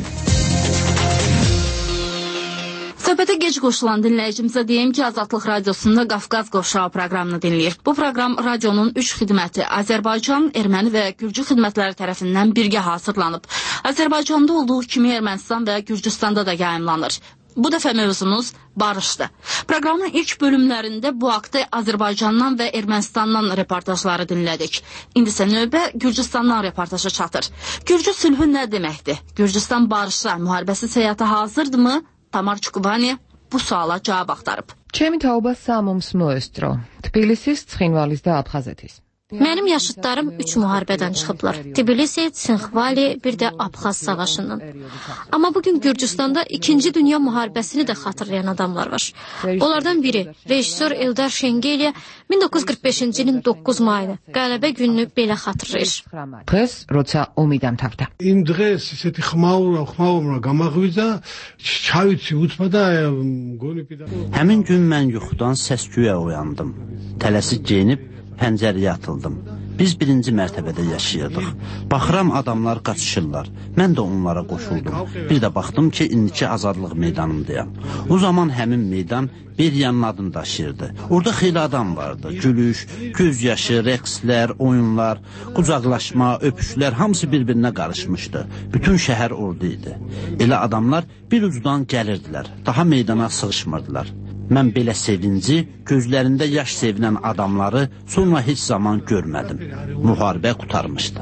Söhbətə gec qoşulan dinləyicimizə deyim ki, Azadlıq Radiosunda Qafqaz Qovşağı proqramını dinləyir. Bu proqram radionun üç xidməti Azərbaycan, Erməni və Gürcü xidmətləri tərəfindən birgə hazırlanıb. Azərbaycanda olduğu kimi Ermənistan və Gürcüstanda da yayımlanır. Bu dəfə mövzumuz barışdır. Proqramın ilk bölümlərində bu haqda Azərbaycandan və Ermənistandan reportajları dinlədik. İndi isə növbə Gürcüstandan reportajı çatır. Gürcü sülhü nə deməkdir? Gürcüstan barışa, müharibəsi səyahətə hazırdırmı? Tamar Çukubani bu suala cavab axtarıb. ჩემი თაობა სამომს მოესწრო. თბილისის, ცხინვალის და აფხაზეთის. Mənim yaşıtlarım üç müharibədən çıxıblar. Tbilisi, Çinxvali, bir də Abxaz savaşından. Amma bugün Gürcüstanda ikinci Dünya müharibəsini də xatırlayan adamlar var. Onlardan biri rejissor Eldar Şengeliya min doqquz yüz qırx beşinci ilin doqquz mayını qələbə gününü belə xatırlayır. დღეს, როცა ომი დამთავრდა. იმ დღეს ისეთი ხმაურა, ხმაურა გამაღვიძა, ჩავიცი უცბად და მგონი პიდა. Həmin gün mən yuxudan səs-küyə oyandım. Tələsik geyinib pəncərəyə atıldım. Biz birinci mərtəbədə yaşayırdıq. Baxıram, adamlar qaçışırlar. Mən də onlara qoşuldum. Bir də baxdım ki, indiki Azadlıq meydanındayam. O zaman həmin meydan Beriyanın adını daşıyırdı. Orada xeyli adam vardı. Gülüş, göz yaşı, rəqslər, oyunlar, qucaqlaşma, öpüşlər hamısı bir-birinə qarışmışdı. Bütün şəhər orada idi. Elə adamlar bir ucudan gəlirdilər. Daha meydana sığışmırdılar. Mən belə sevinci, gözlərində yaş sevinən adamları sonra heç zaman görmədim. Müharibə qutarmışdı.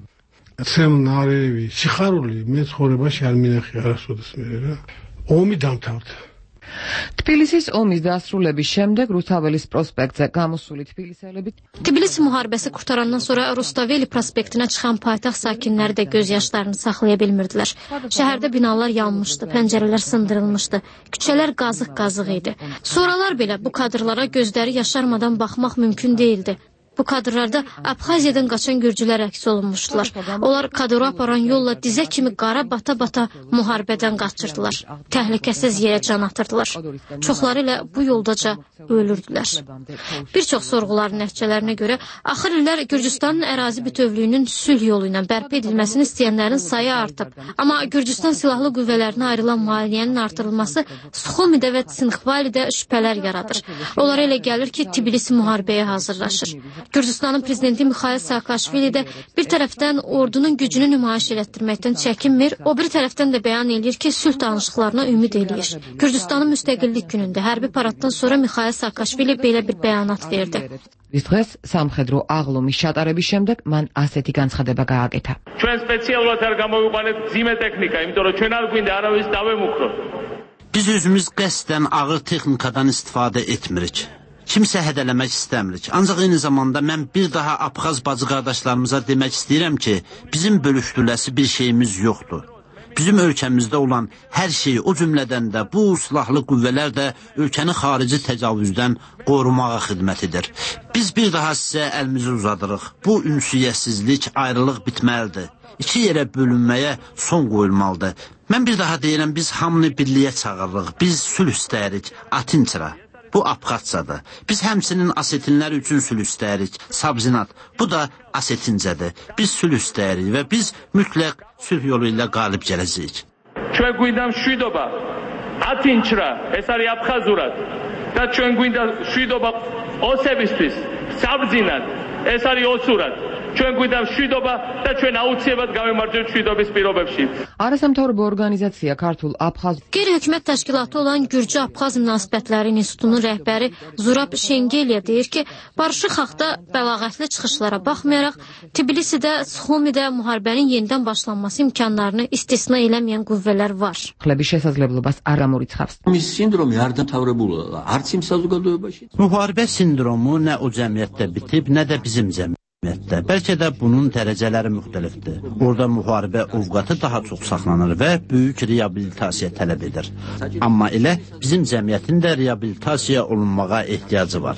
Səm narəvi, sixaruli, mən xoreba şərminə xiyara sodasməyərə. Omidam tavdı. თბილისის ომის დასრულების შემდეგ რუსთაველის პროსპექტზე გამოსული თბილისელები Tbilisi müharibəsi qurtarandan sonra Rustaveli prospektinə çıxan paytaxt sakinləri də göz yaşlarını saxlaya bilmirdilər. Şəhərdə binalar yanmışdı, pəncərələr sındırılmışdı, küçələr qazıq-qazıq idi. Sonralar belə bu kadrlara gözləri yaşarmadan baxmaq mümkün değildi. Bu kadrlarda Abxaziyadan qaçan gürcülər əks olunmuşdular. Onlar kadru aparan yolla dizə kimi qara bata-bata müharibədən qaçırdılar. Təhlükəsiz yerə can atırdılar. Çoxları ilə bu yoldaca ölürdülər. Bir çox sorğuların nəticələrinə görə axır illər Gürcüstanın ərazi bütövlüyünün sülh yolu ilə bərpa edilməsini istəyənlərin sayı artıb. Amma Gürcüstan silahlı qüvvələrinə ayrılan maliyyənin artırılması Suxumidə və Tsinxvalidə şübhələr yaradır. Onlara elə gəlir ki, Tbilisi müharibəyə hazırlaşır. Gürcüstanın prezidenti Mikhail Saakashvili də bir tərəfdən ordunun gücünü nümayiş etdirməkdən çəkinmir, o bir tərəfdən də bəyan edir ki, sülh danışıqlarına ümid eləyir. Gürcüstanın müstəqillik günündə hərbi paraddan sonra Mikhail Saakashvili belə bir bəyanat verdi. დღეს სამხედრო აღლუმის ჩატარების შემდეგ მან ასეთი განცხადება გააკეთა. ჩვენ სპეციალურად არ გამოვიყვანეთ ძიმე ტექნიკა, იმიტომ რომ ჩვენ არ გვინდა არავის დავემუქროთ. Biz özümüz qəsdən ağır texnikadan istifadə etmirik. Kimsə hədələmək istəmirik. Ancaq eyni zamanda mən bir daha Abxaz bacı qardaşlarımıza demək istəyirəm ki, bizim bölüşdürüləsi bir şeyimiz yoxdur. Bizim ölkəmizdə olan hər şey, o cümlədən də bu silahlı qüvvələr də ölkəni xarici təcavüzdən qorumağa xidmət edir. Biz bir daha sizə əlimizi uzadırıq. Bu ünsiyyətsizlik, ayrılıq bitməlidir. İki yerə bölünməyə son qoyulmalıdır. Mən bir daha deyirəm, biz hamını birliyə çağırırıq. Biz sülh istəyirik, Atinçira. Bu Abxazsadır. Biz həmçinin asetinlər üçün sülh istəyirik. Sabzinat. Bu da asetincədir. Biz sülh istəyirik və biz mütləq sülh yolu ilə qalib gələcəyik. ჩვენ გვინდა მშვიდობა ათინჩრა, ეს არის აფხაზურად. და ჩვენ გვინდა მშვიდობა ოსებისთვის, საბძინად, ეს არის ოსურად. ჩვენ გვინდა მშვიდობა და ჩვენ აუცილებლად გავემარჯვებთ მშვიდობის პირობებში. არასამთავრობო ორგანიზაცია ქართულ აფხაზ Qeyri-hökumət təşkilatı olan Gürcü-Abxaz münasibətləri institutunun rəhbəri Zurab Şengeliya deyir ki, barışıq haqda bəlağətli çıxışlara baxmayaraq, Tbilisidə, Suxumidə müharibənin yenidən başlanması imkanlarını istisna eləməyən qüvvələr var. ხლების შესაძლებლობას არ ამორიცხავს. მის სინდრომი არ დამთავრებულა არც იმ საზოგადოებაში. Müharibə sindromu nə o cəmiyyətdə bitib, nə də bizim cəmiyyətdə. Bəlkə də bunun dərəcələri müxtəlifdir. Orada müharibə ovqatı daha çox saxlanır və böyük reabilitasiya tələb edir. Amma elə bizim cəmiyyətin də reabilitasiya olunmağa ehtiyacı var.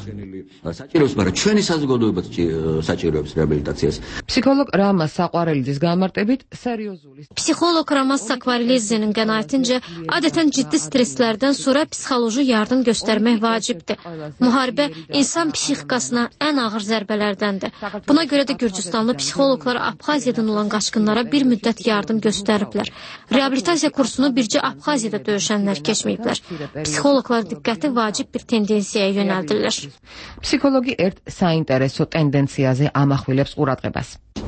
Psixoloq Ramas Saqvarelidzes გამარტებით სერიოზული Psixoloq Ramas Saqvarelidzes'in qənaətincə adətən ciddi streslərdən sonra psixoloji yardım göstərmək vacibdir. Müharibə insan psixikasına ən ağır zərbələrdəndir. Buna görə də Gürcüstanlı psixoloqlar Abxaziyadan olan qaçqınlara bir müddət yardım göstəriblər. Reabilitasiya kursunu bircə Abxaziyada döyüşənlər keçməyiblər. Psixoloqlar diqqəti vacib bir tendensiyaya yönəldirlər. Psixologi ერთ საინტერესო ტენდენციაზე ამახვილებს ყურადღებას.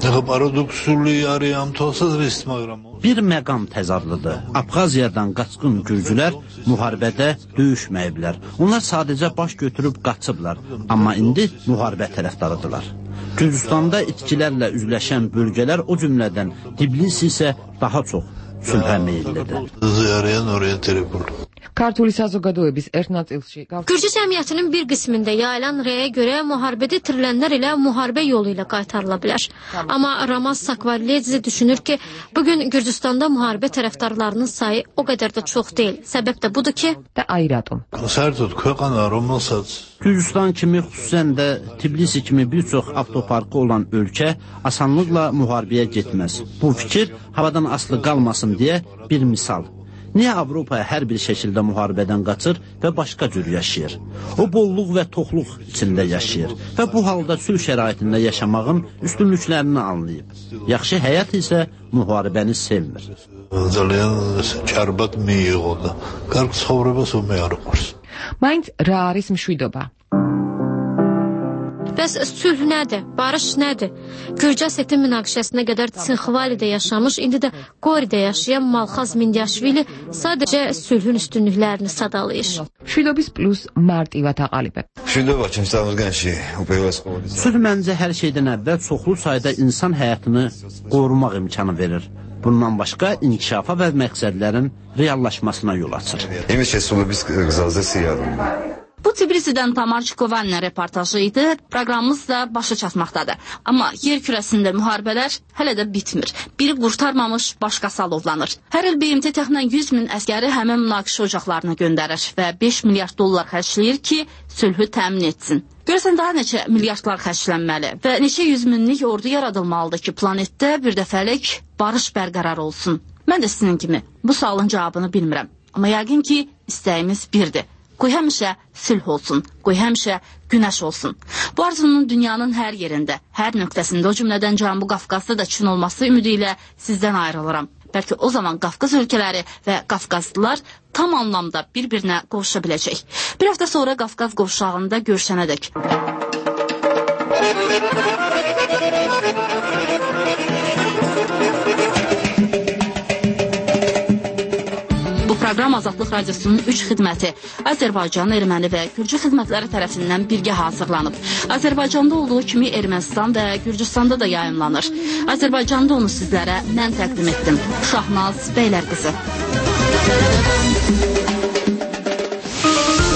Bir məqam təzadlıdır. Abxaziyadan qaçqın gürcülər müharibədə döyüşməyiblər. Onlar sadəcə baş götürüb qaçıblar. Amma indi müharibə tərəfdarıdırlar. Gürcüstanda itkilərlə üzləşən bölgələr o cümlədən Tbilisi isə daha çox sülhə meyillidir. Kartuli საზოგადოების ერთ ნაწილში Gürcü cəmiyyətinin bir qismində yayılan rəyə görə müharibədə itirilənlər ilə müharibə yolu ilə qaytarıla bilər. Amma Ramas Saqvarelidze düşünür ki, bugün Gürcüstanda müharibə tərəfdarlarının sayı o qədər də çox deyil. Səbəb də budur ki, და აი რატომ. Gürcüstan kimi, xüsusən də Tbilisi kimi bir çox avtoparkı olan ölkə asanlıqla müharibəyə getməz. Bu fikir havadan asılı qalmasın deyə bir misal. Niyə Avropa hər bir şəkildə müharibədən qaçır və başqa cür yaşayır? O bolluq və toxluq içində yaşayır və bu halda sülh şəraitində yaşamağın üstünlüklərini anlayıb. Yaxşı həyat isə müharibəni sevmir. Maint რა არის მშვიდობა? Bəs sülh nədir? Barış nədir? Gürcə Setin münaqişəsinə qədər Tsinxvalidə yaşamış, indi də Qoridə yaşayan Malxaz Mindiaşvili sadəcə sülhün üstünlüklərini sadalayır. მშვიდობის plus მარტივად აყალიბებ. Sülh məncə hər şeydən əvvəl çoxlu sayda insan həyatını qorumaq imkanı verir. Bundan başqa inkişafa və məqsədlərin reallaşmasına yol açır. Bu Tbilisidən Tamar Çikovanın reportajı idi. Proqramımız da başa çatmaqdadır. Amma yer kürəsində müharibələr hələ də bitmir. Biri qurtarmamış, başqası alovlanır. Hər il B M T təxminən yüz min əskəri həmin münaqişə ocaqlarına göndərir və beş milyard dollar xərcləyir ki, sülhü təmin etsin. Görəsən daha neçə milyardlar xərclənməli və neçə yüz minlik ordu yaradılmalıdır ki, planetdə bir dəfəlik barış bərqərar olsun. Mən də sizin kimi bu sualın cavabını bilmirəm. Amma yəqin ki, istəyimiz birdir. Qoy həmişə sülh olsun, qoy həmişə günəş olsun. Bu arzunun dünyanın hər yerində, hər nöqtəsində, o cümlədən Cənubi Qafqazda da Çin olması ümidi ilə sizdən ayrılıram. Bəlkə o zaman Qafqaz ölkələri və Qafqazlılar tam anlamda bir-birinə qovuşa biləcək. Bir həftə sonra Qafqaz qovşağında görüşənədək. Proqram Azadlıq Radiosunun üç xidməti Azərbaycan, erməni və gürcü xidmətləri tərəfindən birgə hazırlanıb. Azərbaycanda olduğu kimi Ermənistan və Gürcüstanda da yayımlanır. Azərbaycanda onu sizlərə mən təqdim etdim. Şahnaz Beylərqızı.